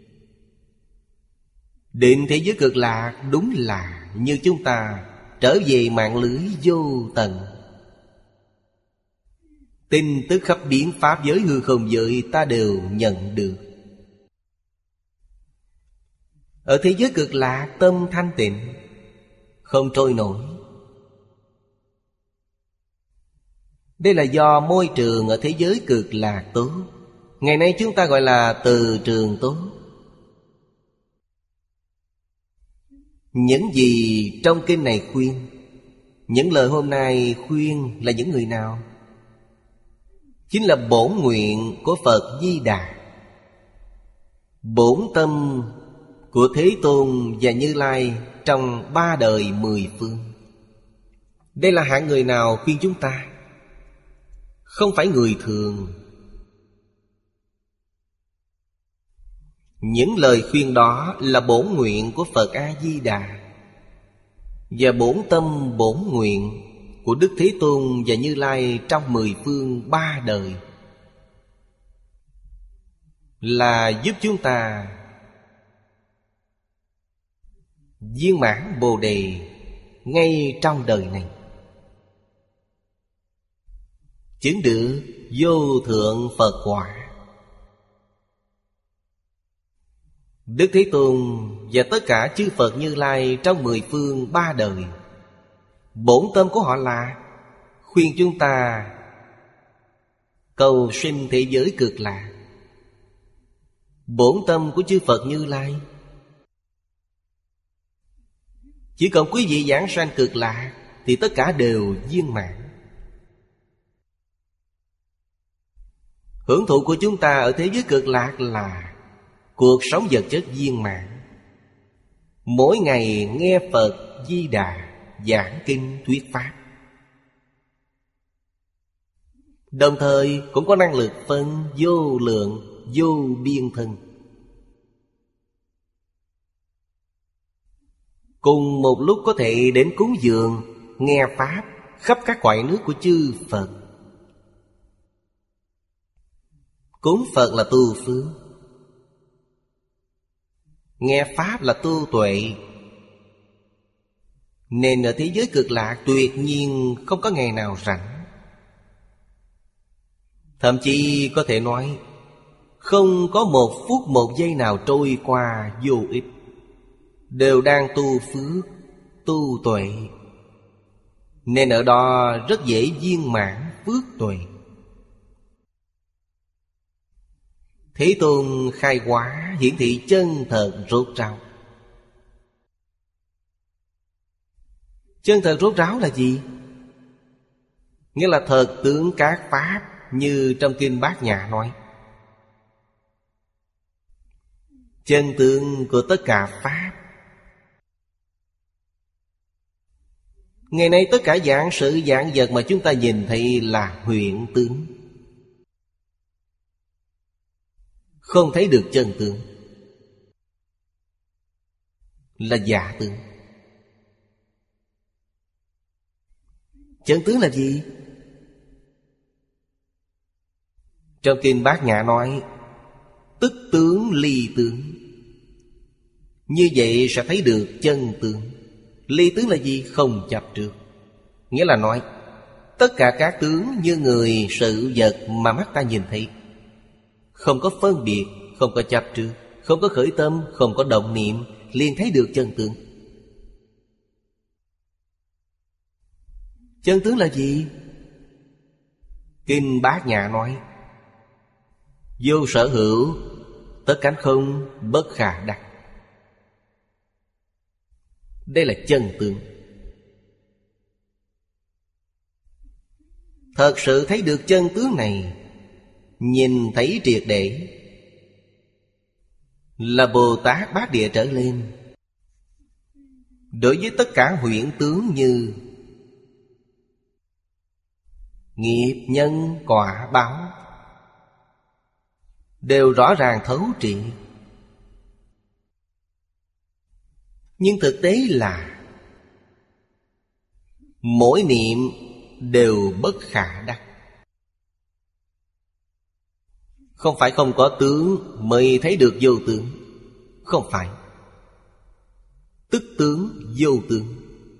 Đến thế giới cực lạc đúng là như chúng ta trở về mạng lưới vô tận. Tin tức khắp biến pháp giới hư không giới ta đều nhận được. Ở thế giới cực lạc tâm thanh tịnh, không trôi nổi. Đây là do môi trường ở thế giới cực lạc tốt. Ngày nay chúng ta gọi là từ trường tốt. Những gì trong kinh này khuyên, những lời hôm nay khuyên là những người nào? Chính là bổn nguyện của Phật Di Đà, bổn tâm của Thế Tôn và Như Lai trong ba đời mười phương. Đây là hạng người nào khuyên chúng ta? Không phải người thường. Những lời khuyên đó là bổn nguyện của Phật A-di-đà và bổn tâm bổn nguyện của Đức Thế Tôn và Như Lai trong mười phương ba đời, là giúp chúng ta viên mãn Bồ Đề ngay trong đời này, chứng được vô thượng Phật quả. Đức Thế Tôn và tất cả chư Phật Như Lai trong mười phương ba đời, bổn tâm của họ là khuyên chúng ta cầu sinh thế giới cực lạc. Bổn tâm của chư Phật Như Lai, chỉ cần quý vị giảng sanh cực lạc thì tất cả đều viên mãn. Hưởng thụ của chúng ta ở thế giới cực lạc là cuộc sống vật chất viên mãn. Mỗi ngày nghe Phật Di Đà giảng kinh thuyết pháp, đồng thời cũng có năng lực phân vô lượng vô biên thân. Cùng một lúc có thể đến cúng dường nghe pháp khắp các cõi nước của chư Phật. Cúng Phật là tu phước, nghe pháp là tu tuệ. Nên ở thế giới cực lạc tuyệt nhiên không có ngày nào rảnh. Thậm chí có thể nói không có một phút một giây nào trôi qua vô ích, đều đang tu phước, tu tuệ. Nên ở đó rất dễ viên mãn phước tuệ. Thế Tôn khai hóa hiển thị chân thật rốt ráo. Chân thật rốt ráo là gì? Nghĩa là thật tướng các pháp, như trong kinh Bát Nhã nói. Chân tướng của tất cả pháp. Ngày nay tất cả dạng sự dạng vật mà chúng ta nhìn thấy là huyễn tướng, không thấy được chân tướng, là giả tướng. Chân tướng là gì? Trong kinh Bát Nhã nói tức tướng ly tướng. Như vậy sẽ thấy được chân tướng. Ly tướng là gì? Không chấp trước. Nghĩa là nói tất cả các tướng như người, sự, vật mà mắt ta nhìn thấy, không có phân biệt, không có chấp trước, không có khởi tâm, không có động niệm, liền thấy được chân tướng. Chân tướng là gì? Kinh Bát Nhã nói vô sở hữu, tất cánh không, bất khả đắc. Đây là chân tướng. Thật sự thấy được chân tướng này, nhìn thấy triệt để, là Bồ Tát Bát Địa trở lên. Đối với tất cả huyễn tướng như nghiệp nhân quả báo đều rõ ràng thấu triệt. Nhưng thực tế là mỗi niệm đều bất khả đắc. Không phải không có tướng mới thấy được vô tướng. Không phải. Tức tướng vô tướng.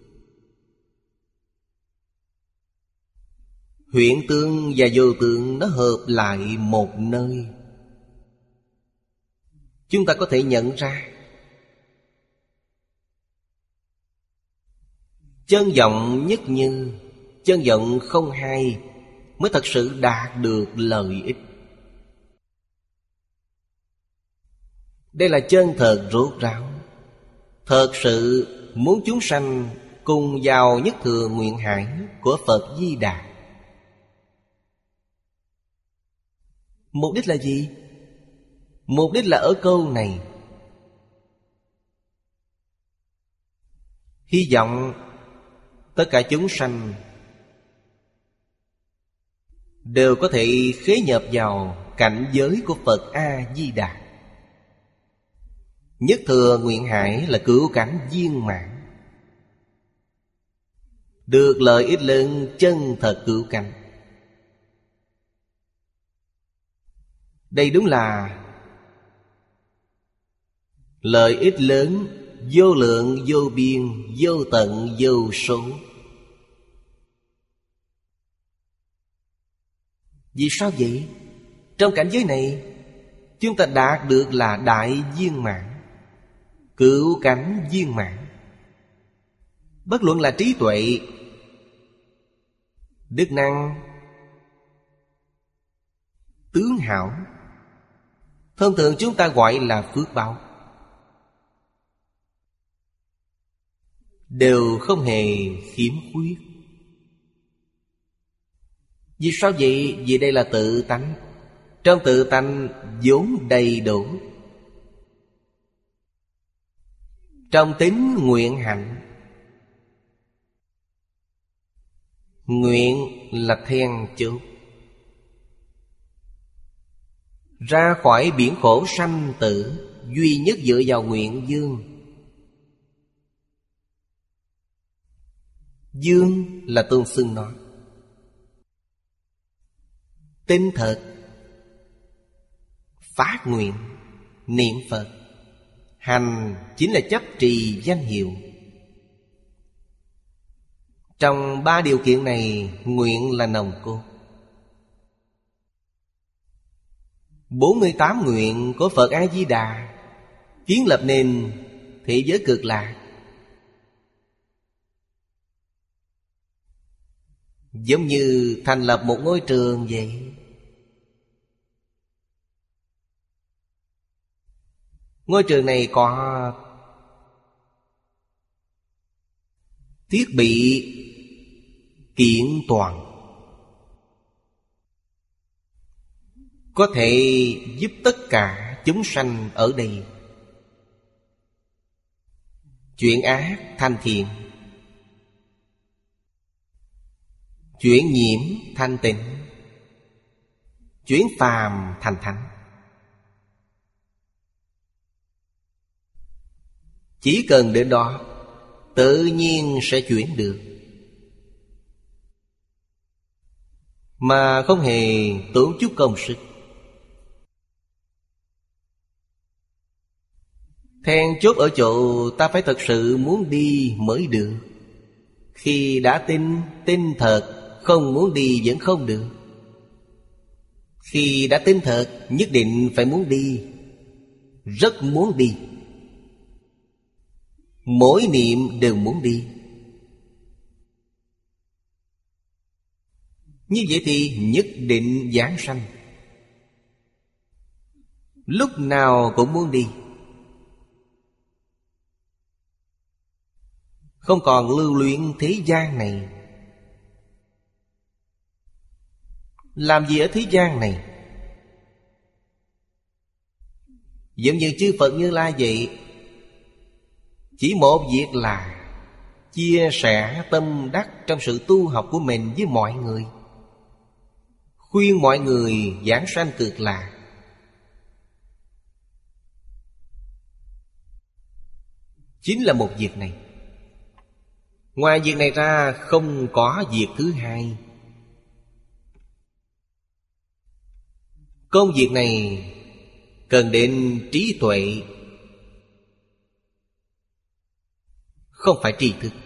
Huyễn tướng và vô tướng nó hợp lại một nơi. Chúng ta có thể nhận ra chân vọng nhất như, chân vọng không hai mới thật sự đạt được lợi ích. Đây là chân thật rốt ráo. Thật sự muốn chúng sanh cùng vào nhất thừa nguyện hải của Phật Di Đà. Mục đích là gì? Mục đích là ở câu này. Hy vọng tất cả chúng sanh đều có thể khế nhập vào cảnh giới của Phật A-di-đà. Nhất thừa nguyện hải là cứu cánh viên mãn, được lợi ích lớn chân thật cứu cánh. Đây đúng là lợi ích lớn, vô lượng, vô biên, vô tận, vô số. Vì sao vậy? Trong cảnh giới này chúng ta đạt được là đại viên mãn, cứu cánh viên mãn. Bất luận là trí tuệ, đức năng, tướng hảo, thông thường chúng ta gọi là phước báo, đều không hề khiếm khuyết. Vì sao vậy? Vì đây là tự tánh. Trong tự tánh vốn đầy đủ. Trong tính nguyện hạnh, nguyện là then chốt. Ra khỏi biển khổ sanh tử, duy nhất dựa vào nguyện dương. Dương là tôn xưng nó. Tinh thật, phát nguyện, niệm Phật. Hành chính là chấp trì danh hiệu. Trong ba điều kiện này, nguyện là nòng cốt. Bốn mươi tám nguyện của Phật A-di-đà kiến lập nên thế giới cực lạc. Giống như thành lập một ngôi trường vậy. Ngôi trường này có thiết bị kiện toàn, có thể giúp tất cả chúng sanh ở đây chuyển ác thành thiện, chuyển nhiễm thành tịnh, chuyển phàm thành thánh. Chỉ cần đến đó, tự nhiên sẽ chuyển được, mà không hề tốn chút công sức. Then chốt ở chỗ ta phải thật sự muốn đi mới được. Khi đã tin, tin thật, không muốn đi vẫn không được. Khi đã tin thật, nhất định phải muốn đi, rất muốn đi. Mỗi niệm đều muốn đi. Như vậy thì nhất định giáng sanh. Lúc nào cũng muốn đi, không còn lưu luyến thế gian này. Làm gì ở thế gian này? Giống như chư Phật Như Lai vậy, chỉ một việc là chia sẻ tâm đắc trong sự tu học của mình với mọi người, khuyên mọi người giảng sanh cực lạc. Chính là một việc này. Ngoài việc này ra không có việc thứ hai. Công việc này cần đến trí tuệ, không phải tri thức.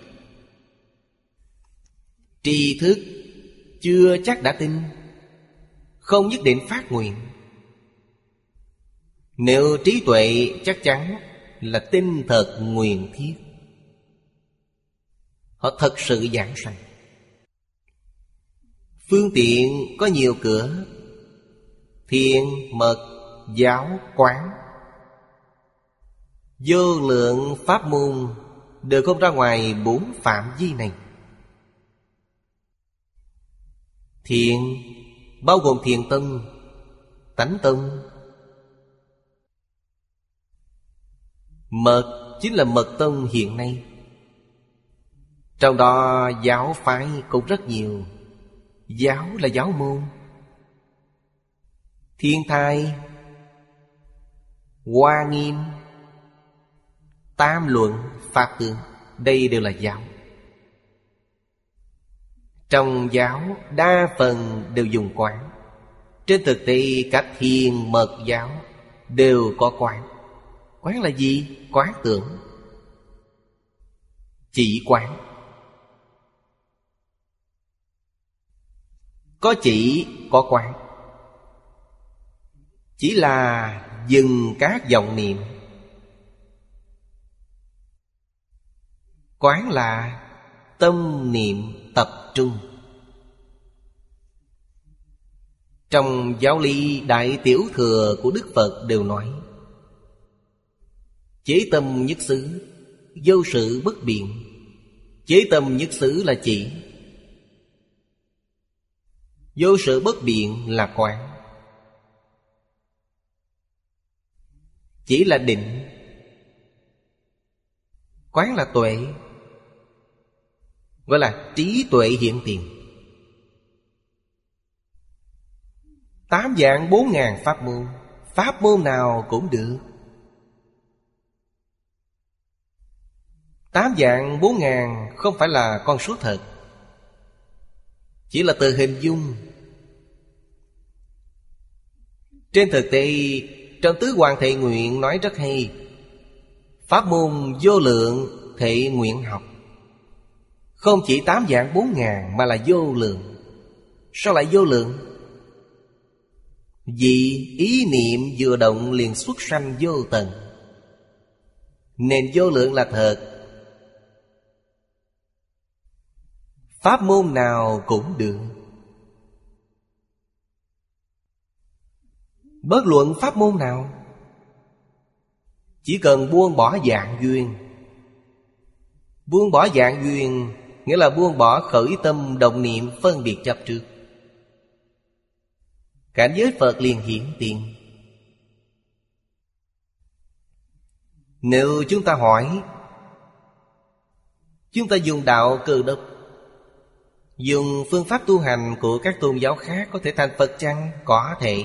Tri thức chưa chắc đã tin, không nhất định phát nguyện. Nếu trí tuệ chắc chắn là tin thật nguyện thiết, họ thật sự giảng sanh. Phương tiện có nhiều cửa: thiền, mật, giáo, quán. Vô lượng pháp môn đều không ra ngoài bốn phạm vi này. Thiền bao gồm thiền tông, tánh tông. Mật chính là mật tông hiện nay. Trong đó giáo phái cũng rất nhiều. Giáo là giáo môn. Thiên Thai, Hoa Nghiêm, Tam Luận, Pháp Tướng, đây đều là giáo. Trong giáo đa phần đều dùng quán. Trên thực tế các thiền mật giáo đều có quán. Quán là gì? Quán tưởng. Chỉ quán. Có chỉ, có quán. Chỉ là dừng các vọng niệm. Quán là tâm niệm tập trung. Trong giáo lý Đại Tiểu Thừa của Đức Phật đều nói: chế tâm nhất xứ, vô sự bất biện. Chế tâm nhất xứ là chỉ, vô sự bất biện là quán. Chỉ là định, quán là tuệ, gọi là trí tuệ hiện tiền. Tám vạn bốn ngàn pháp môn, pháp môn nào cũng được. Tám vạn bốn ngàn không phải là con số thật, chỉ là từ hình dung. Trên thực tế, trong Tứ Hoàng Thệ Nguyện nói rất hay: pháp môn vô lượng thệ nguyện học. Không chỉ tám vạn bốn ngàn mà là vô lượng. Sao lại vô lượng? Vì ý niệm vừa động liền xuất sanh vô tận, nên vô lượng là thật. Pháp môn nào cũng được. Bất luận pháp môn nào, chỉ cần buông bỏ dạng duyên. Buông bỏ dạng duyên nghĩa là buông bỏ khởi tâm động niệm phân biệt chấp trước. Cảnh giới Phật liền hiển tiền. Nếu chúng ta hỏi, chúng ta dùng đạo Cơ Đốc, dùng phương pháp tu hành của các tôn giáo khác có thể thành Phật chăng? Có thể.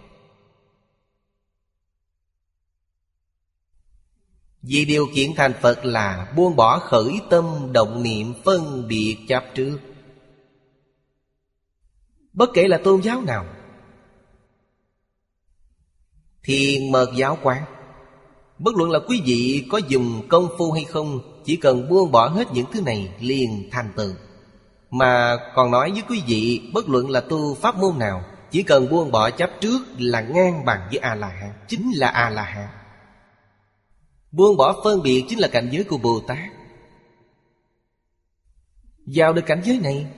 Vì điều kiện thành Phật là buông bỏ khởi tâm động niệm phân biệt chấp trước. Bất kể là tôn giáo nào, thiền mật giáo quán, bất luận là quý vị có dùng công phu hay không, chỉ cần buông bỏ hết những thứ này liền thành tựu. Mà còn nói với quý vị, bất luận là tu pháp môn nào, chỉ cần buông bỏ chấp trước là ngang bằng với A-la-hán, chính là A-la-hán. Buông bỏ phân biệt chính là cảnh giới của Bồ Tát. Vào được cảnh giới này,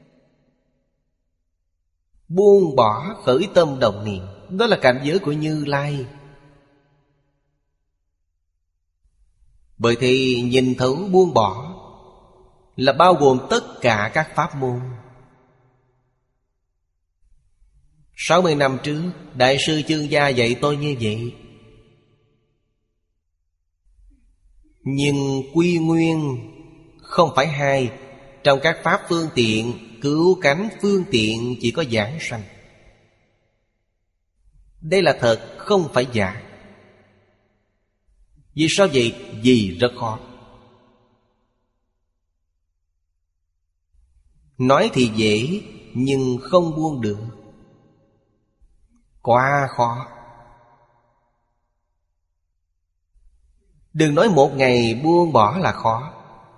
buông bỏ khởi tâm động niệm, đó là cảnh giới của Như Lai. Bởi thì nhìn thấu buông bỏ là bao gồm tất cả các pháp môn. Sáu mươi năm trước, Đại sư Chương Gia dạy tôi như vậy. Nhưng quy nguyên không phải hai. Trong các pháp phương tiện, cứu cánh phương tiện chỉ có giảng sanh. Đây là thật, không phải giả. Vì sao vậy? Vì rất khó. Nói thì dễ, nhưng không buông được. Quá khó. Đừng nói một ngày buông bỏ là khó.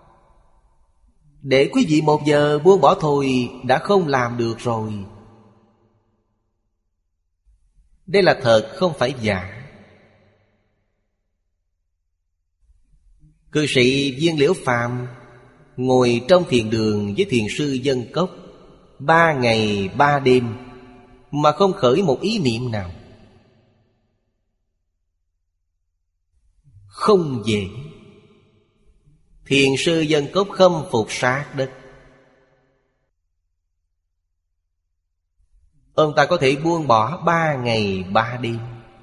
Để quý vị một giờ buông bỏ thôi đã không làm được rồi. Đây là thật, không phải giả. Cư sĩ Viên Liễu Phàm ngồi trong thiền đường với thiền sư Dân Cốc ba ngày ba đêm mà không khởi một ý niệm nào. Không dễ. Thiền sư Dân Cốc khâm phục sát đất. Ông ta có thể buông bỏ ba ngày ba đêm.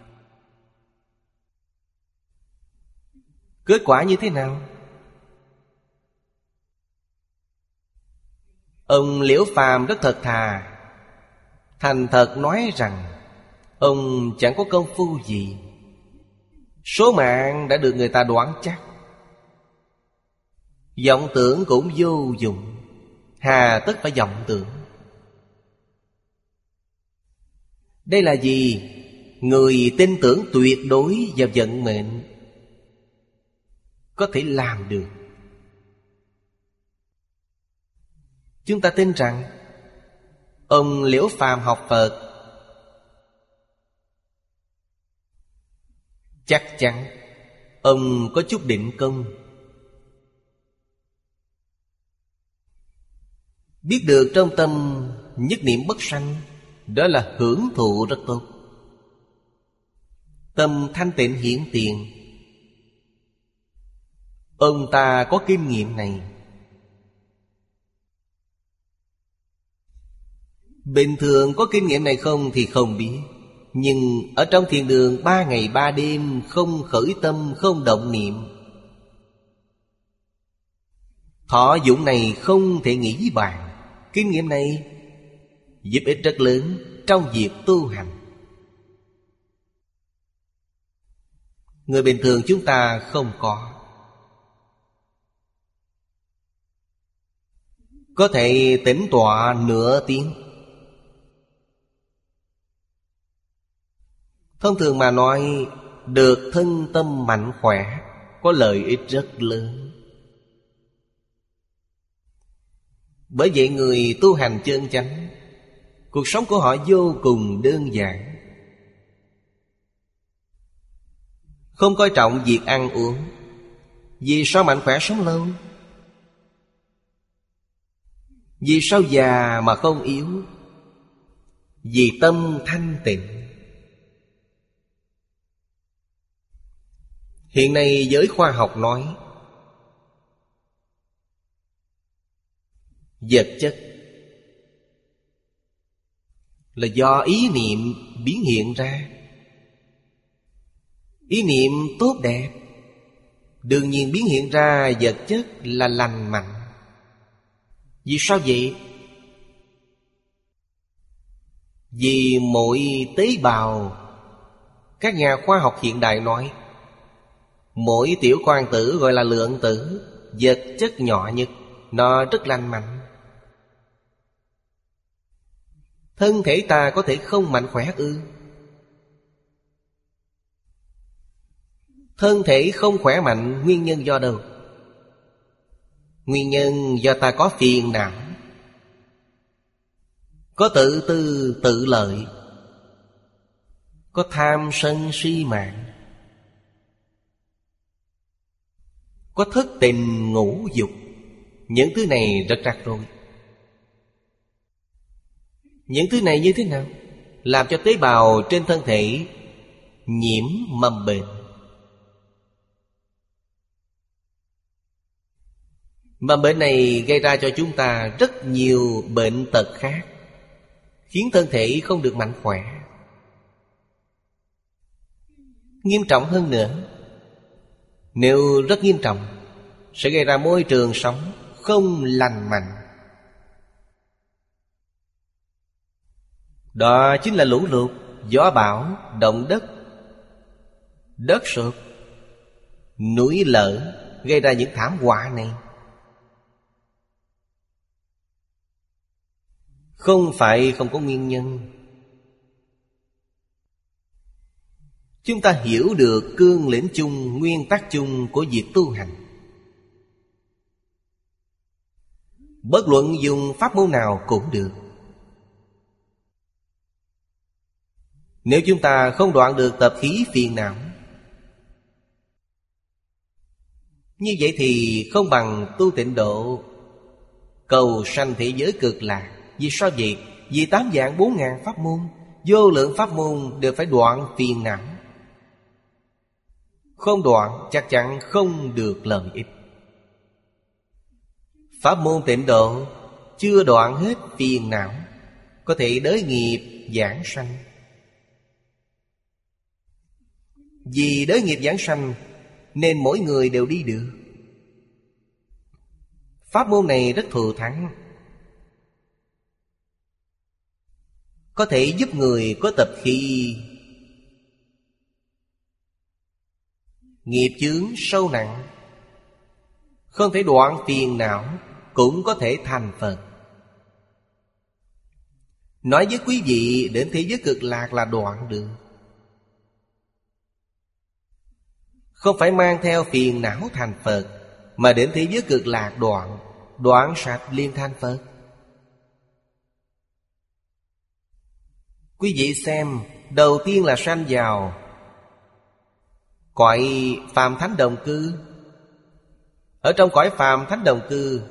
Kết quả như thế nào? Ông Liễu Phàm rất thật thà, thành thật nói rằng ông chẳng có công phu gì. Số mạng đã được người ta đoán chắc. Vọng tưởng cũng vô dụng. Hà tất phải vọng tưởng. Đây là gì? Người tin tưởng tuyệt đối vào vận mệnh có thể làm được. Chúng ta tin rằng ông Liễu Phàm học Phật chắc chắn ông có chút định công. Biết được trong tâm nhất niệm bất sanh, đó là hưởng thụ rất tốt. Tâm thanh tịnh hiển tiền. Ông ta có kinh nghiệm này. Bình thường có kinh nghiệm này không thì không biết. Nhưng ở trong thiền đường ba ngày ba đêm không khởi tâm, không động niệm, thọ dụng này không thể nghĩ bàn. Kinh nghiệm này giúp ích rất lớn trong việc tu hành. Người bình thường chúng ta không có. Có thể tĩnh tọa nửa tiếng. Thông thường mà nói, được thân tâm mạnh khỏe có lợi ích rất lớn. Bởi vậy người tu hành chân chánh, cuộc sống của họ vô cùng đơn giản. Không coi trọng việc ăn uống. Vì sao mạnh khỏe sống lâu? Vì sao già mà không yếu? Vì tâm thanh tịnh. Hiện nay giới khoa học nói vật chất là do ý niệm biến hiện ra. Ý niệm tốt đẹp đương nhiên biến hiện ra vật chất là lành mạnh. Vì sao vậy? Vì mỗi tế bào, các nhà khoa học hiện đại nói, mỗi tiểu quang tử gọi là lượng tử, vật chất nhỏ nhất, nó rất lành mạnh. Thân thể ta có thể không mạnh khỏe ư? Thân thể không khỏe mạnh nguyên nhân do đâu? Nguyên nhân do ta có phiền não, có tự tư tự lợi, có tham sân si mạng, có thất tình ngũ dục. Những thứ này rất rắc rối. Những thứ này như thế nào? Làm cho tế bào trên thân thể nhiễm mầm bệnh. Mầm bệnh này gây ra cho chúng ta rất nhiều bệnh tật khác, khiến thân thể không được mạnh khỏe. Nghiêm trọng hơn nữa, Nếu rất nghiêm trọng sẽ gây ra môi trường sống không lành mạnh. Đó chính là lũ lụt, gió bão, động đất, đất sụt, núi lở, gây ra những thảm họa này. Không phải không có nguyên nhân. Chúng ta hiểu được cương lĩnh chung, nguyên tắc chung của việc tu hành. Bất luận dùng pháp môn nào cũng được. Nếu chúng ta không đoạn được tập khí phiền não, như vậy thì không bằng tu tịnh độ, cầu sanh thế giới cực lạc. Vì sao vậy? Vì tám vạn bốn ngàn pháp môn, vô lượng pháp môn đều phải đoạn phiền não. Không đoạn chắc chắn không được lợi ích. Pháp môn tịnh độ chưa đoạn hết phiền não, có thể đới nghiệp giảng sanh. Vì đới nghiệp giảng sanh nên mỗi người đều đi được. Pháp môn này rất thù thắng, có thể giúp người có tập khí nghiệp chướng sâu nặng, không thể đoạn phiền não, cũng có thể thành Phật. Nói với quý vị đến thế giới cực lạc là đoạn được. Không phải mang theo phiền não thành Phật, mà đến thế giới cực lạc đoạn, đoạn sạch liền thành Phật. Quý vị xem, đầu tiên là sanh vào cõi phàm thánh đồng cư. Ở trong cõi phàm thánh đồng cư,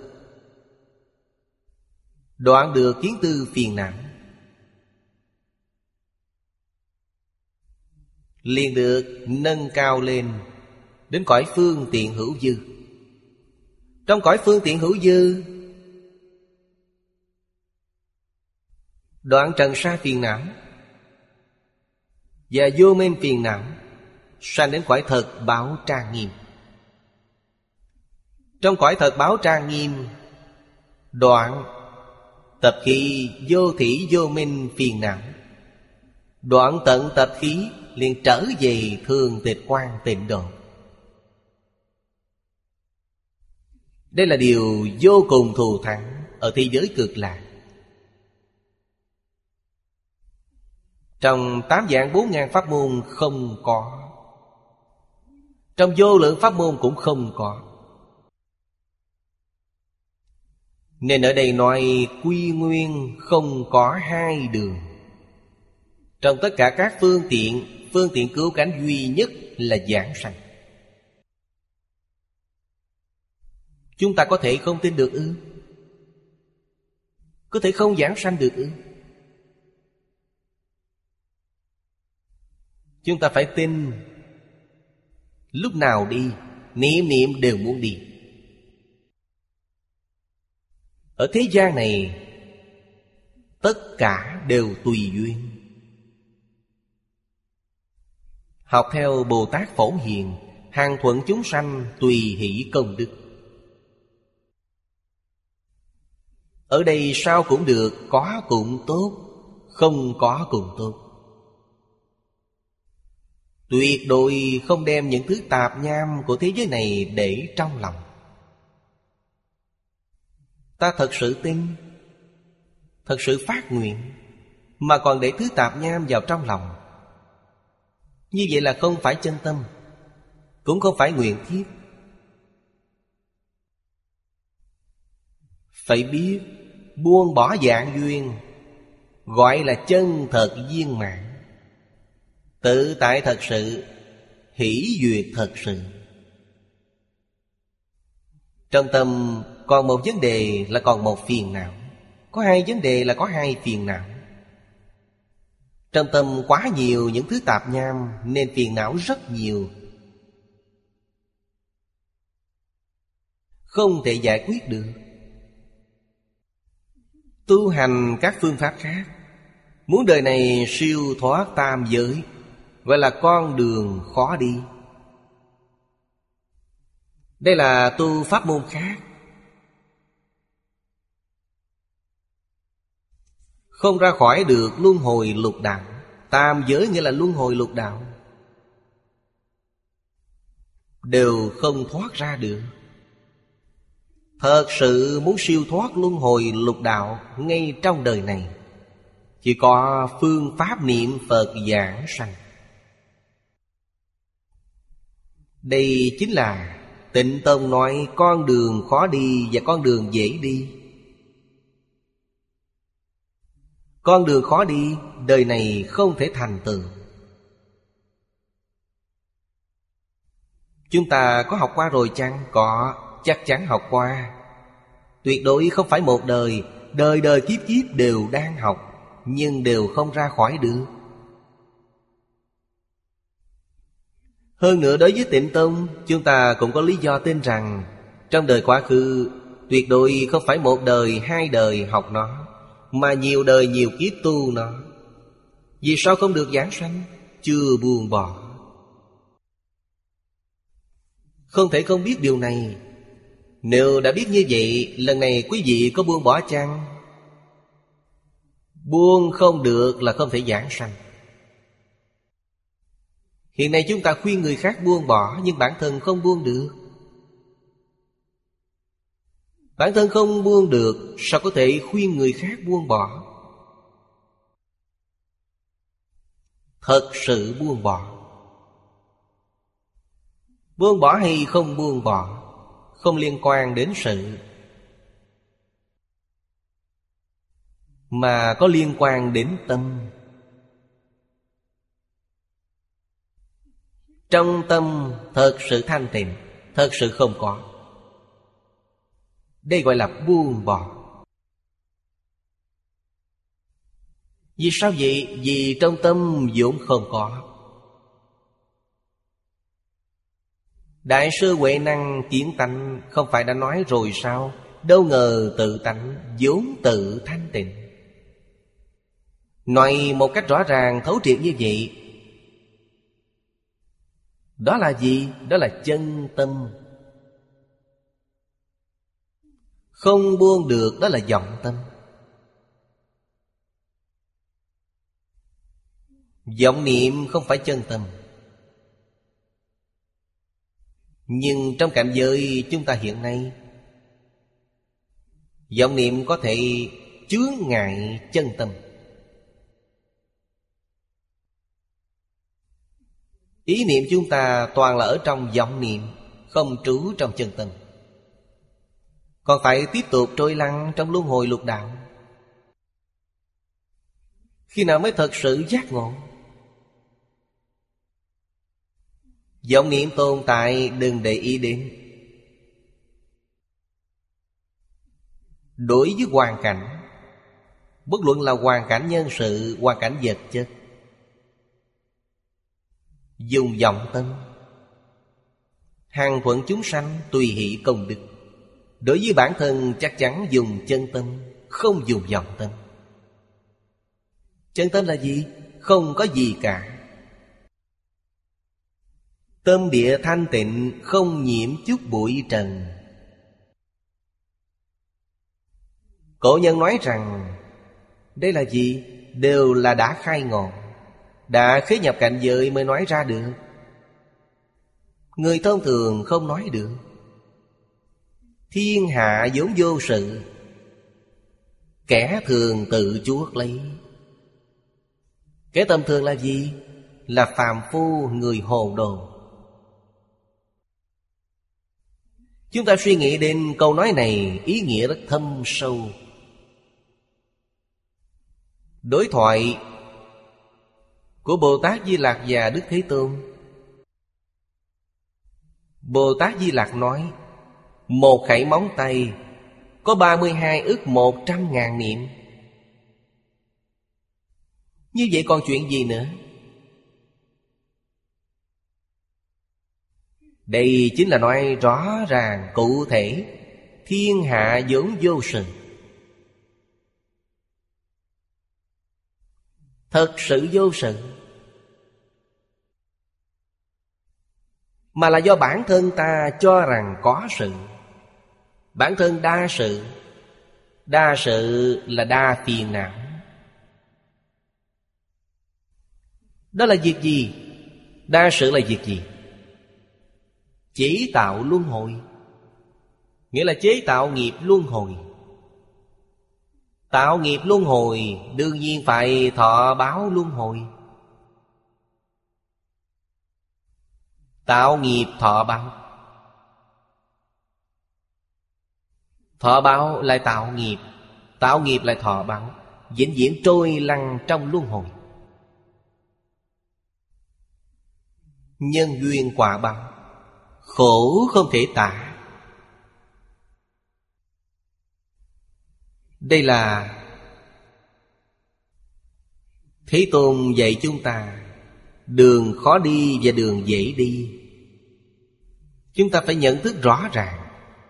đoạn được kiến tư phiền não, liền được nâng cao lên đến cõi phương tiện hữu dư. Trong cõi phương tiện hữu dư, đoạn trần sa phiền não và vô minh phiền não, sanh đến cõi thật báo trang nghiêm. Trong cõi thật báo trang nghiêm, đoạn tập khí vô thỉ vô minh phiền não, đoạn tận tập khí, liền trở về thường tịch quan tịnh độ. Đây là điều vô cùng thù thắng ở thế giới cực lạc. Trong tám vạn bốn ngàn pháp môn không có, trong vô lượng pháp môn cũng không có. Nên ở đây nói quy nguyên không có hai đường. Trong tất cả các phương tiện, phương tiện cứu cánh duy nhất là giảng sanh. Chúng ta có thể không tin được ư? Có thể không giảng sanh được ư? Chúng ta phải tin. Lúc nào đi, niệm niệm đều muốn đi. Ở thế gian này, tất cả đều tùy duyên. Học theo Bồ Tát Phổ Hiền, hàng thuận chúng sanh tùy hỷ công đức. Ở đây sao cũng được, có cũng tốt, không có cũng tốt. Tuyệt đối không đem những thứ tạp nham của thế giới này để trong lòng. Ta thật sự tin, thật sự phát nguyện, mà còn để thứ tạp nham vào trong lòng, như vậy là không phải chân tâm, cũng không phải nguyện thiết. Phải biết buông bỏ dạng duyên, gọi là chân thật viên mãn, tự tại thật sự, hỷ duyệt thật sự. Trong tâm còn một vấn đề là còn một phiền não, có hai vấn đề là có hai phiền não. Trong tâm quá nhiều những thứ tạp nham nên phiền não rất nhiều, không thể giải quyết được. Tu hành các phương pháp khác, muốn đời này siêu thoát tam giới, gọi là con đường khó đi. Đây là tu pháp môn khác, không ra khỏi được luân hồi lục đạo. Tam giới nghĩa là luân hồi lục đạo, đều không thoát ra được. Thật sự muốn siêu thoát luân hồi lục đạo ngay trong đời này, chỉ có phương pháp niệm Phật giảng sanh. Đây chính là Tịnh Tông nói con đường khó đi và con đường dễ đi. Con đường khó đi, đời này không thể thành tựu. Chúng ta có học qua rồi chăng? Có, chắc chắn học qua. Tuyệt đối không phải một đời, đời đời kiếp kiếp đều đang học, nhưng đều không ra khỏi được. Hơn nữa đối với Tịnh Tông, chúng ta cũng có lý do tin rằng trong đời quá khứ tuyệt đối không phải một đời, hai đời học nó, mà nhiều đời nhiều kiếp tu nó. Vì sao không được giảng sanh? Chưa buông bỏ. Không thể không biết điều này. Nếu đã biết như vậy, lần này quý vị có buông bỏ chăng? Buông không được là không thể giảng sanh. Hiện nay chúng ta khuyên người khác buông bỏ, nhưng bản thân không buông được. Bản thân không buông được, sao có thể khuyên người khác buông bỏ? Thật sự buông bỏ. Buông bỏ hay không buông bỏ không liên quan đến sự, mà có liên quan đến tâm. Trong tâm thật sự thanh tịnh, thật sự không có. Đây gọi là buông bỏ. Vì sao vậy? Vì trong tâm vốn không có. Đại sư Huệ Năng kiến tánh không phải đã nói rồi sao? Đâu ngờ tự tánh vốn tự thanh tịnh. Nói một cách rõ ràng thấu triệt như vậy. Đó là gì? Đó là chân tâm. Không buông được, đó là vọng tâm. Vọng niệm không phải chân tâm. Nhưng trong cảnh giới chúng ta hiện nay, vọng niệm có thể chướng ngại chân tâm. Ý niệm chúng ta toàn là ở trong vọng niệm, không trú trong chân tâm. Còn phải tiếp tục trôi lăn trong luân hồi lục đạo. Khi nào mới thật sự giác ngộ? Vọng niệm tồn tại đừng để ý đến. Đối với hoàn cảnh, bất luận là hoàn cảnh nhân sự, hoàn cảnh vật chất, dùng vọng tâm, hằng thuận chúng sanh, tùy hỷ công đức. Đối với bản thân chắc chắn dùng chân tâm, không dùng vọng tâm. Chân tâm là gì? Không có gì cả. Tâm địa thanh tịnh, không nhiễm chút bụi trần. Cổ nhân nói rằng đây là gì? Đều là đã khai ngộ, đã khế nhập cảnh giới mới nói ra được. Người thông thường không nói được. Thiên hạ vốn vô sự, kẻ thường tự chuốc lấy. Kẻ tầm thường là gì? Là phàm phu, người hồ đồ. Chúng ta suy nghĩ đến câu nói này, ý nghĩa rất thâm sâu. Đối thoại của Bồ Tát Di Lặc và Đức Thế Tôn. Bồ Tát Di Lặc nói, một khẩy móng tay có ba mươi hai ức một trăm ngàn niệm. Như vậy còn chuyện gì nữa? Đây chính là nói rõ ràng cụ thể, thiên hạ vốn vô sự. Thật sự vô sự. mà là do bản thân ta cho rằng có sự. Bản thân đa sự. Đa sự là đa phiền não. Đó là việc gì? Đa sự là việc gì? Chế tạo luân hồi. Nghĩa là chế tạo nghiệp luân hồi. Tạo nghiệp luân hồi đương nhiên phải thọ báo luân hồi. Tạo nghiệp thọ báo. Thọ báo lại tạo nghiệp. Tạo nghiệp lại thọ báo. Vĩnh viễn trôi lăn trong luân hồi. Nhân duyên quả báo, khổ không thể tả. Đây là Thế Tôn dạy chúng ta đường khó đi và đường dễ đi. Chúng ta phải nhận thức rõ ràng.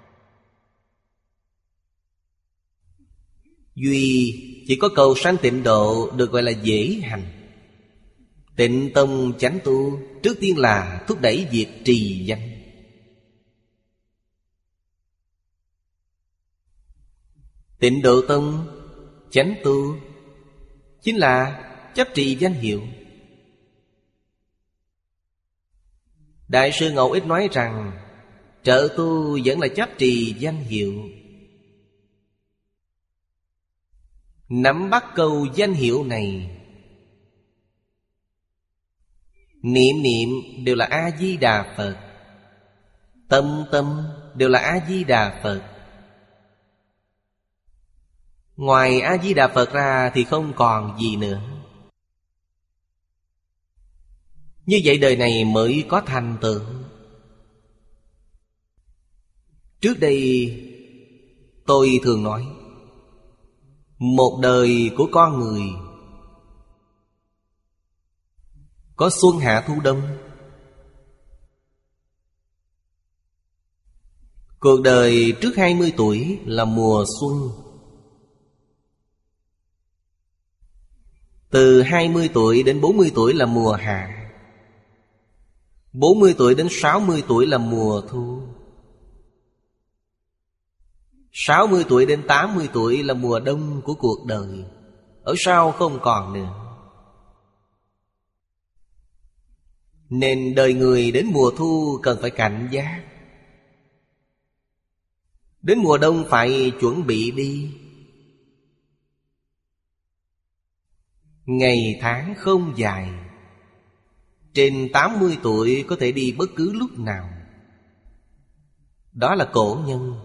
Duy chỉ có cầu sanh tịnh độ được gọi là dễ hành. Tịnh tông chánh tu trước tiên là thúc đẩy việc trì danh. Tịnh độ tông chánh tu chính là chấp trì danh hiệu. Đại sư Ngẫu Ích nói rằng trợ tu vẫn là chấp trì danh hiệu. Nắm bắt câu danh hiệu này, niệm niệm đều là A-di-đà Phật, tâm tâm đều là A-di-đà Phật. Ngoài A-di-đà Phật ra thì không còn gì nữa. Như vậy đời này mới có thành tựu. Trước đây tôi thường nói, một đời của con người có xuân hạ thu đông. Cuộc đời trước hai mươi tuổi là mùa xuân. Từ hai mươi tuổi đến bốn mươi tuổi là mùa hạ. bốn mươi tuổi đến sáu mươi tuổi là mùa thu. sáu mươi tuổi đến tám mươi tuổi là mùa đông của cuộc đời. Ở sau không còn nữa. Nên đời người đến mùa thu cần phải cảnh giác. Đến mùa đông phải chuẩn bị đi. Ngày tháng không dài. Trên tám mươi tuổi có thể đi bất cứ lúc nào. Đó là cổ nhân.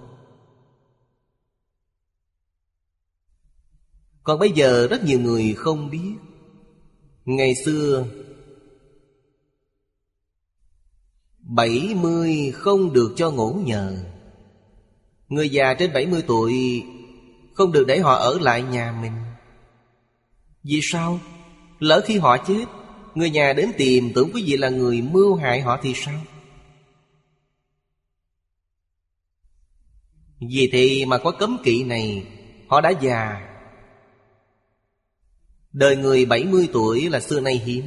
Còn bây giờ rất nhiều người không biết. Ngày xưa bảy mươi không được cho ngủ nhờ. Người già trên bảy mươi tuổi không được để họ ở lại nhà mình. Vì sao? Lỡ khi họ chết, người nhà đến tìm tưởng quý vị là người mưu hại họ thì sao? Vì thì mà có cấm kỵ này, họ đã già. Đời người bảy mươi tuổi là xưa nay hiếm.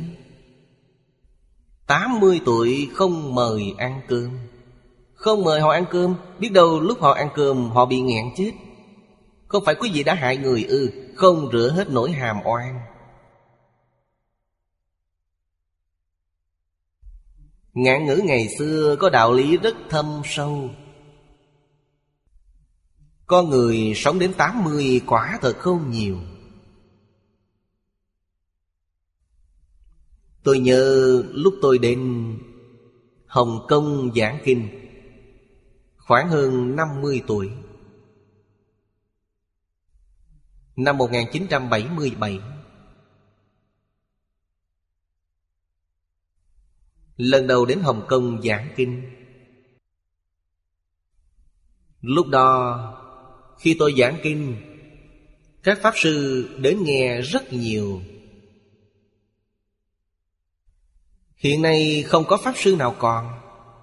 Tám mươi tuổi không mời ăn cơm. Không mời họ ăn cơm, biết đâu lúc họ ăn cơm họ bị nghẹn chết. Không phải quý vị đã hại người ư? Không rửa hết nỗi hàm oan. Ngạn ngữ ngày xưa có đạo lý rất thâm sâu. Con người sống đến tám mươi quả thật không nhiều. Tôi nhớ lúc tôi đến Hồng Kông giảng kinh, khoảng hơn năm mươi tuổi. Năm một nghìn chín trăm bảy mươi bảy, lần đầu đến Hồng Kông giảng kinh. Lúc đó khi tôi giảng kinh, các pháp sư đến nghe rất nhiều. Hiện nay không có pháp sư nào còn.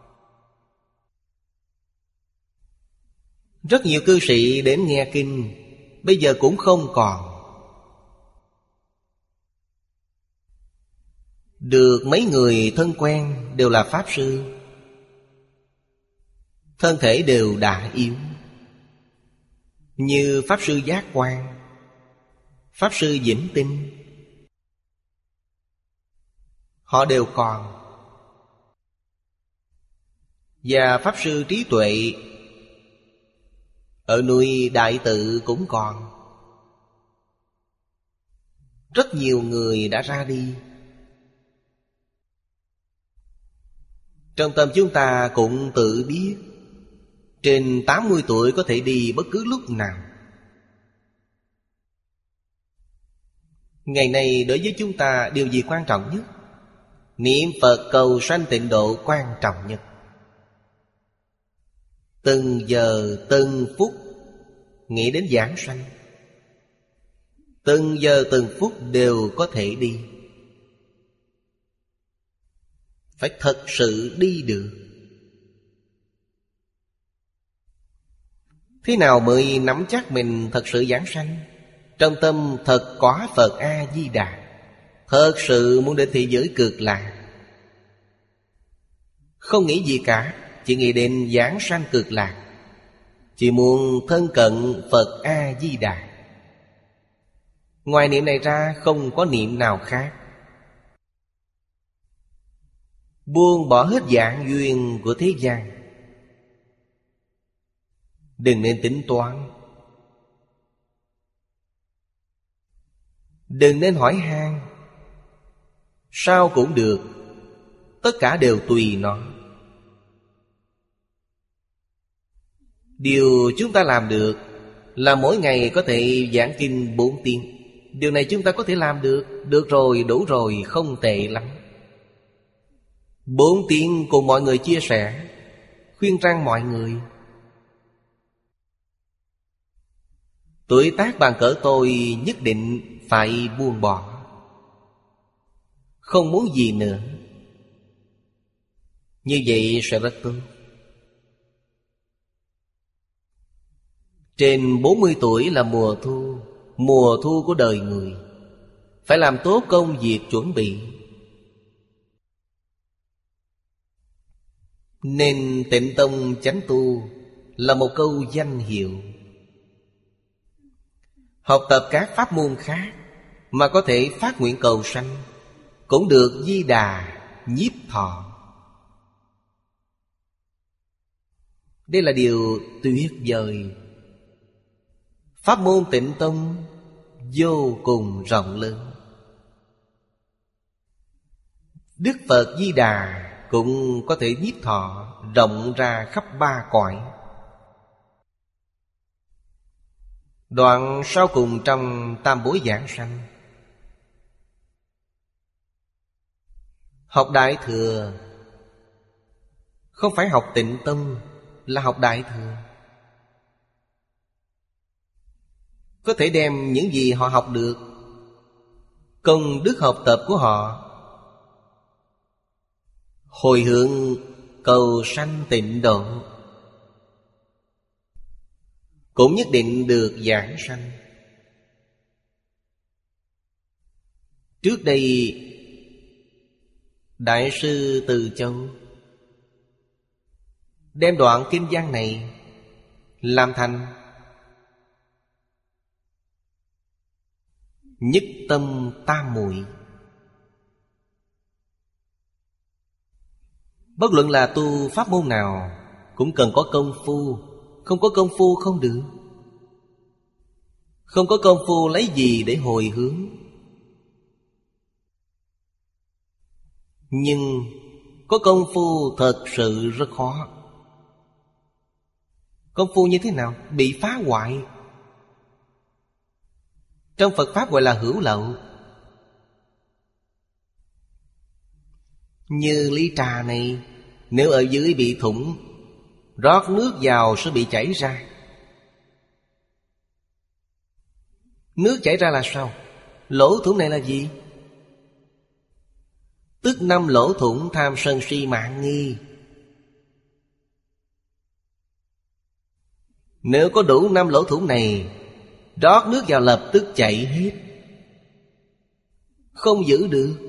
Rất nhiều cư sĩ đến nghe kinh, bây giờ cũng không còn. Được mấy người thân quen đều là pháp sư. thân thể đều đã yếu. Như Pháp Sư Giác Quan, Pháp Sư Vĩnh Tinh, họ đều còn. Và Pháp Sư Trí Tuệ ở núi Đại Tự cũng còn. Rất nhiều người đã ra đi. Trong tâm chúng ta cũng tự biết, trên tám mươi tuổi có thể đi bất cứ lúc nào. Ngày nay đối với chúng ta điều gì quan trọng nhất? Niệm Phật cầu sanh tịnh độ quan trọng nhất. Từng giờ từng phút nghĩ đến giảng sanh. Từng giờ từng phút đều có thể đi. Phải thật sự đi được. Thế nào mới nắm chắc mình thật sự giảng sanh? Trong tâm thật có Phật A-di-đà, thật sự muốn đến thế giới cực lạc. Không nghĩ gì cả, chỉ nghĩ đến giảng sanh cực lạc. Chỉ muốn thân cận Phật A-di-đà. Ngoài niệm này ra không có niệm nào khác. Buông bỏ hết dạng duyên của thế gian. Đừng nên tính toán, đừng nên hỏi han. Sao cũng được, tất cả đều tùy nó. Điều chúng ta làm được là mỗi ngày có thể giảng kinh bốn tiếng. Điều này chúng ta có thể làm được. Được rồi, đủ rồi, không tệ lắm. Bốn tiếng cùng mọi người chia sẻ, khuyên răn mọi người. Tuổi tác bằng cỡ tôi nhất định phải buông bỏ, không muốn gì nữa. Như vậy sẽ rất tốt. Trên bốn mươi tuổi là mùa thu, mùa thu của đời người. Phải làm tốt công việc chuẩn bị. Nên Tịnh Tông Chánh Tu là một câu danh hiệu. Học tập các pháp môn khác mà có thể phát nguyện cầu sanh, cũng được Di Đà nhiếp thọ. Đây là điều tuyệt vời. Pháp môn Tịnh Tông vô cùng rộng lớn. Đức Phật Di Đà cũng có thể nhiếp thọ rộng ra khắp ba cõi. Đoạn sau cùng trong Tam Bối Giảng Sanh, học Đại Thừa không phải học Tịnh Tông, là học Đại Thừa. Có thể đem những gì họ học được, công đức học tập của họ, hồi hướng cầu sanh tịnh độ, cũng nhất định được giảng sanh. Trước đây Đại sư Từ Châu đem đoạn kinh văn này làm thành Nhất Tâm Tam Muội. Bất luận là tu pháp môn nào cũng cần có công phu. Không có công phu không được. Không có công phu lấy gì để hồi hướng? Nhưng có công phu thật sự rất khó. Công phu như thế nào? Bị phá hoại. Trong Phật Pháp gọi là hữu lậu. Như ly trà này, nếu ở dưới bị thủng, rót nước vào sẽ bị chảy ra. Nước chảy ra là sao? Lỗ thủng này là gì? Tức năm lỗ thủng tham sân si mạng nghi. Nếu có đủ năm lỗ thủng này, rót nước vào lập tức chảy hết, không giữ được.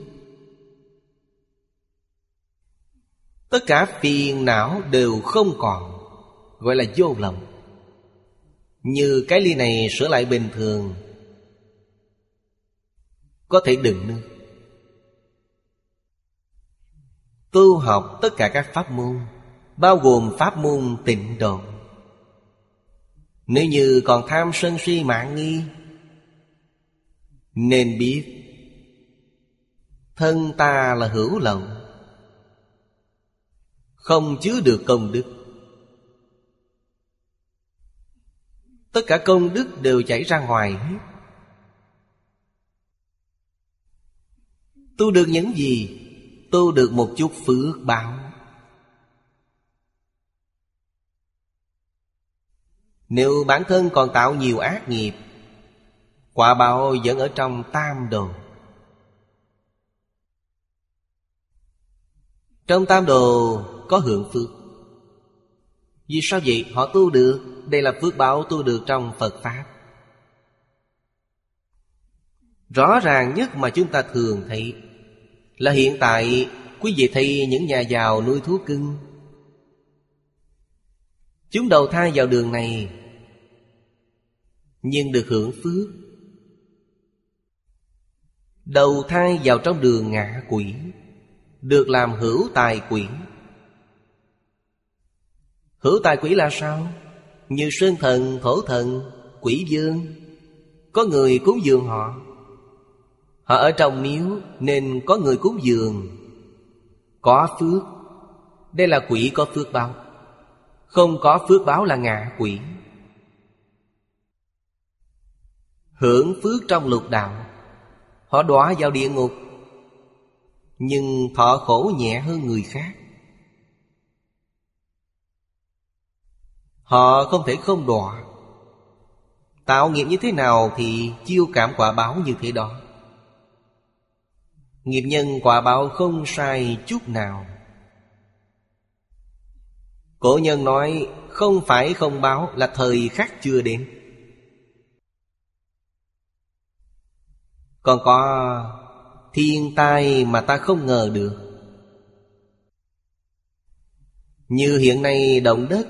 Tất cả phiền não đều không còn. gọi là vô lậu. Như cái ly này sửa lại bình thường, có thể đựng nước. Tu học tất cả các pháp môn, bao gồm pháp môn tịnh độ. Nếu như còn tham sân si mạn nghi, nên biết thân ta là hữu lậu, không chứa được công đức. Tất cả công đức đều chảy ra ngoài hết. Tu được những gì? Tu được một chút phước báo. Nếu bản thân còn tạo nhiều ác nghiệp, quả báo vẫn ở trong tam đồ. Trong tam đồ có hưởng phước. Vì sao vậy? Họ tu được. Đây là phước báo tu được trong Phật Pháp. Rõ ràng nhất mà chúng ta thường thấy là hiện tại quý vị thấy những nhà giàu nuôi thú cưng. Chúng đầu thai vào đường này, nhưng được hưởng phước. Đầu thai vào trong đường ngạ quỷ, được làm hữu tài quỷ. Hữu tài quỷ là sao? Như sơn thần, thổ thần, quỷ vương. Có người cúng dường họ. Họ ở trong miếu nên có người cúng dường. Có phước. Đây là quỷ có phước báo. Không có phước báo là ngạ quỷ. Hưởng phước trong lục đạo, họ đọa vào địa ngục, nhưng thọ khổ nhẹ hơn người khác. Họ không thể không đọa. Tạo nghiệp như thế nào thì chiêu cảm quả báo như thế đó. Nghiệp nhân quả báo không sai chút nào. Cổ nhân nói không phải không báo là thời khắc chưa đến. Còn có thiên tai mà ta không ngờ được. Như hiện nay động đất.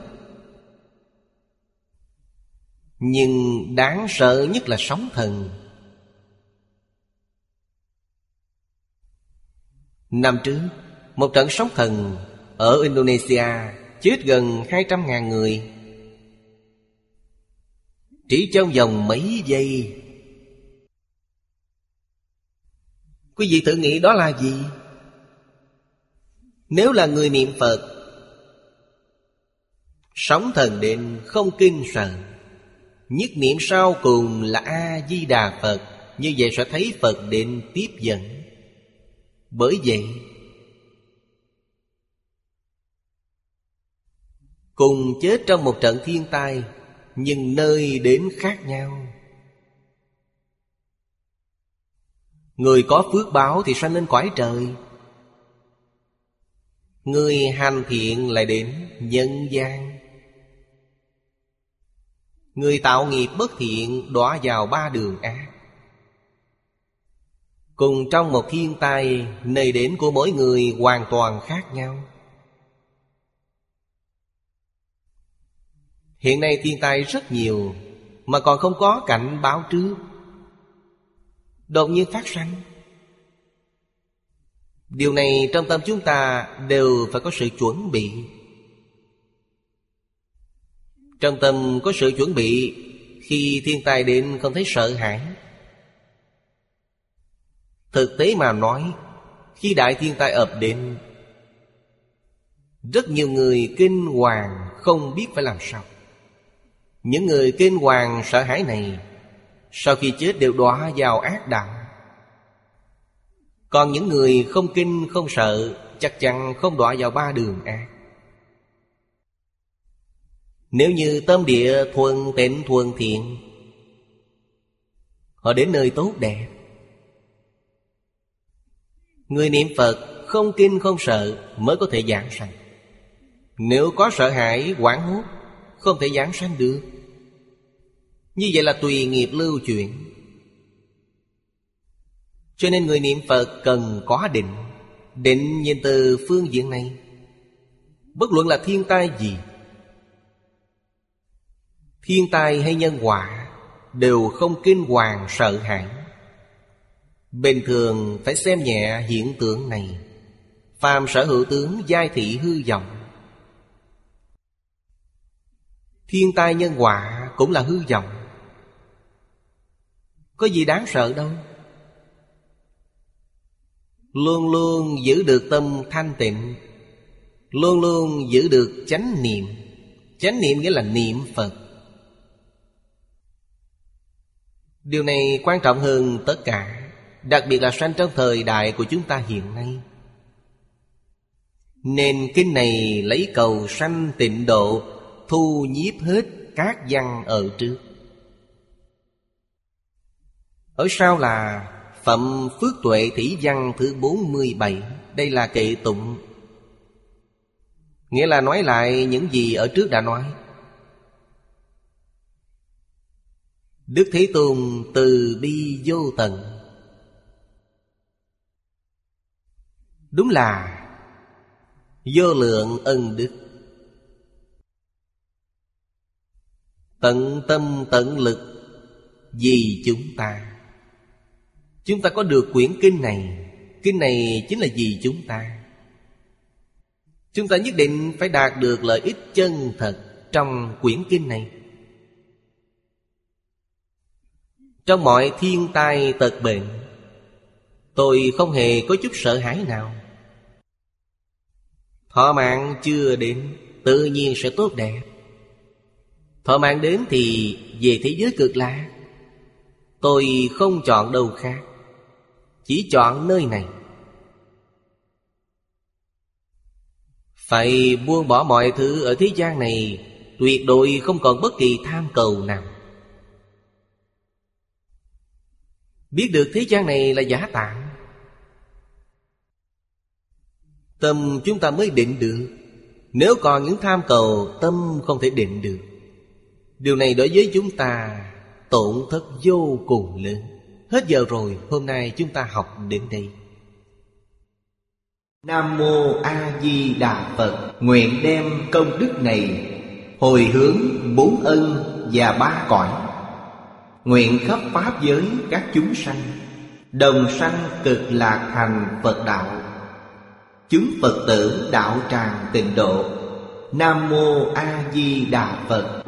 Nhưng đáng sợ nhất là sóng thần. Năm trước, một trận sóng thần ở Indonesia chết gần hai trăm ngàn người. Chỉ trong vòng mấy giây. Quý vị thử nghĩ đó là gì? Nếu là người niệm Phật, sóng thần đến không kinh sợ, nhất niệm sau cùng là A-di-đà Phật, như vậy sẽ thấy Phật đến tiếp dẫn. Bởi vậy cùng chết trong một trận thiên tai, nhưng nơi đến khác nhau. Người có phước báo thì sanh lên cõi trời. Người hành thiện lại đến nhân gian. Người tạo nghiệp bất thiện đọa vào ba đường ác. Cùng trong một thiên tai, nơi đến của mỗi người hoàn toàn khác nhau. Hiện nay thiên tai rất nhiều, mà còn không có cảnh báo trước, đột nhiên phát sanh. Điều này trong tâm chúng ta đều phải có sự chuẩn bị. Trong tâm có sự chuẩn bị, khi thiên tai đến không thấy sợ hãi. Thực tế mà nói, khi đại thiên tai ập đến, rất nhiều người kinh hoàng không biết phải làm sao. Những người kinh hoàng sợ hãi này, sau khi chết đều đọa vào ác đạo. Còn những người không kinh không sợ, chắc chắn không đọa vào ba đường ác. Nếu như tâm địa thuần tịnh thuần thiện, họ đến nơi tốt đẹp. Người niệm Phật không kinh không sợ mới có thể giảng sanh. Nếu có sợ hãi hoảng hốt, không thể giảng sanh được. Như vậy là tùy nghiệp lưu chuyển. Cho nên người niệm Phật cần có định. Định nhìn từ phương diện này. Bất luận là thiên tai gì, Thiên tai hay nhân họa đều không kinh hoàng sợ hãi. Bình thường phải xem nhẹ hiện tượng này. Phàm sở hữu tướng giai thị hư vọng. Thiên tai nhân họa cũng là hư vọng, có gì đáng sợ đâu. Luôn luôn giữ được tâm thanh tịnh, luôn luôn giữ được chánh niệm. Chánh niệm nghĩa là niệm Phật. Điều này quan trọng hơn tất cả, đặc biệt là sanh trong thời đại của chúng ta hiện nay. Nên kinh này lấy cầu sanh tịnh độ, thu nhiếp hết các văn ở trước. Ở sau là Phẩm Phước Tuệ Thủy Văn thứ bốn mươi bảy. Đây là kệ tụng, nghĩa là nói lại những gì ở trước đã nói. Đức Thế Tôn từ bi vô tận, đúng là vô lượng ân đức. Tận tâm tận lực vì chúng ta. Chúng ta có được quyển kinh này, kinh này chính là vì chúng ta. Chúng ta nhất định phải đạt được lợi ích chân thật trong quyển kinh này. Trong mọi thiên tai tật bệnh, tôi không hề có chút sợ hãi nào. Thọ mạng chưa đến, tự nhiên sẽ tốt đẹp. Thọ mạng đến thì về thế giới cực lạc. Tôi không chọn đâu khác, chỉ chọn nơi này. Phải buông bỏ mọi thứ ở thế gian này, tuyệt đối không còn bất kỳ tham cầu nào. Biết được thế gian này là giả tạm, tâm chúng ta mới định được. Nếu còn những tham cầu, tâm không thể định được. Điều này đối với chúng ta tổn thất vô cùng lớn. Hết giờ rồi, hôm nay chúng ta học đến đây. Nam Mô A Di Đà Phật. Nguyện đem công đức này hồi hướng bốn ân và ba cõi. Nguyện khắp pháp giới các chúng sanh đồng sanh cực lạc thành Phật đạo. Chúng Phật tử đạo tràng tịnh độ. Nam Mô A Di Đà Phật.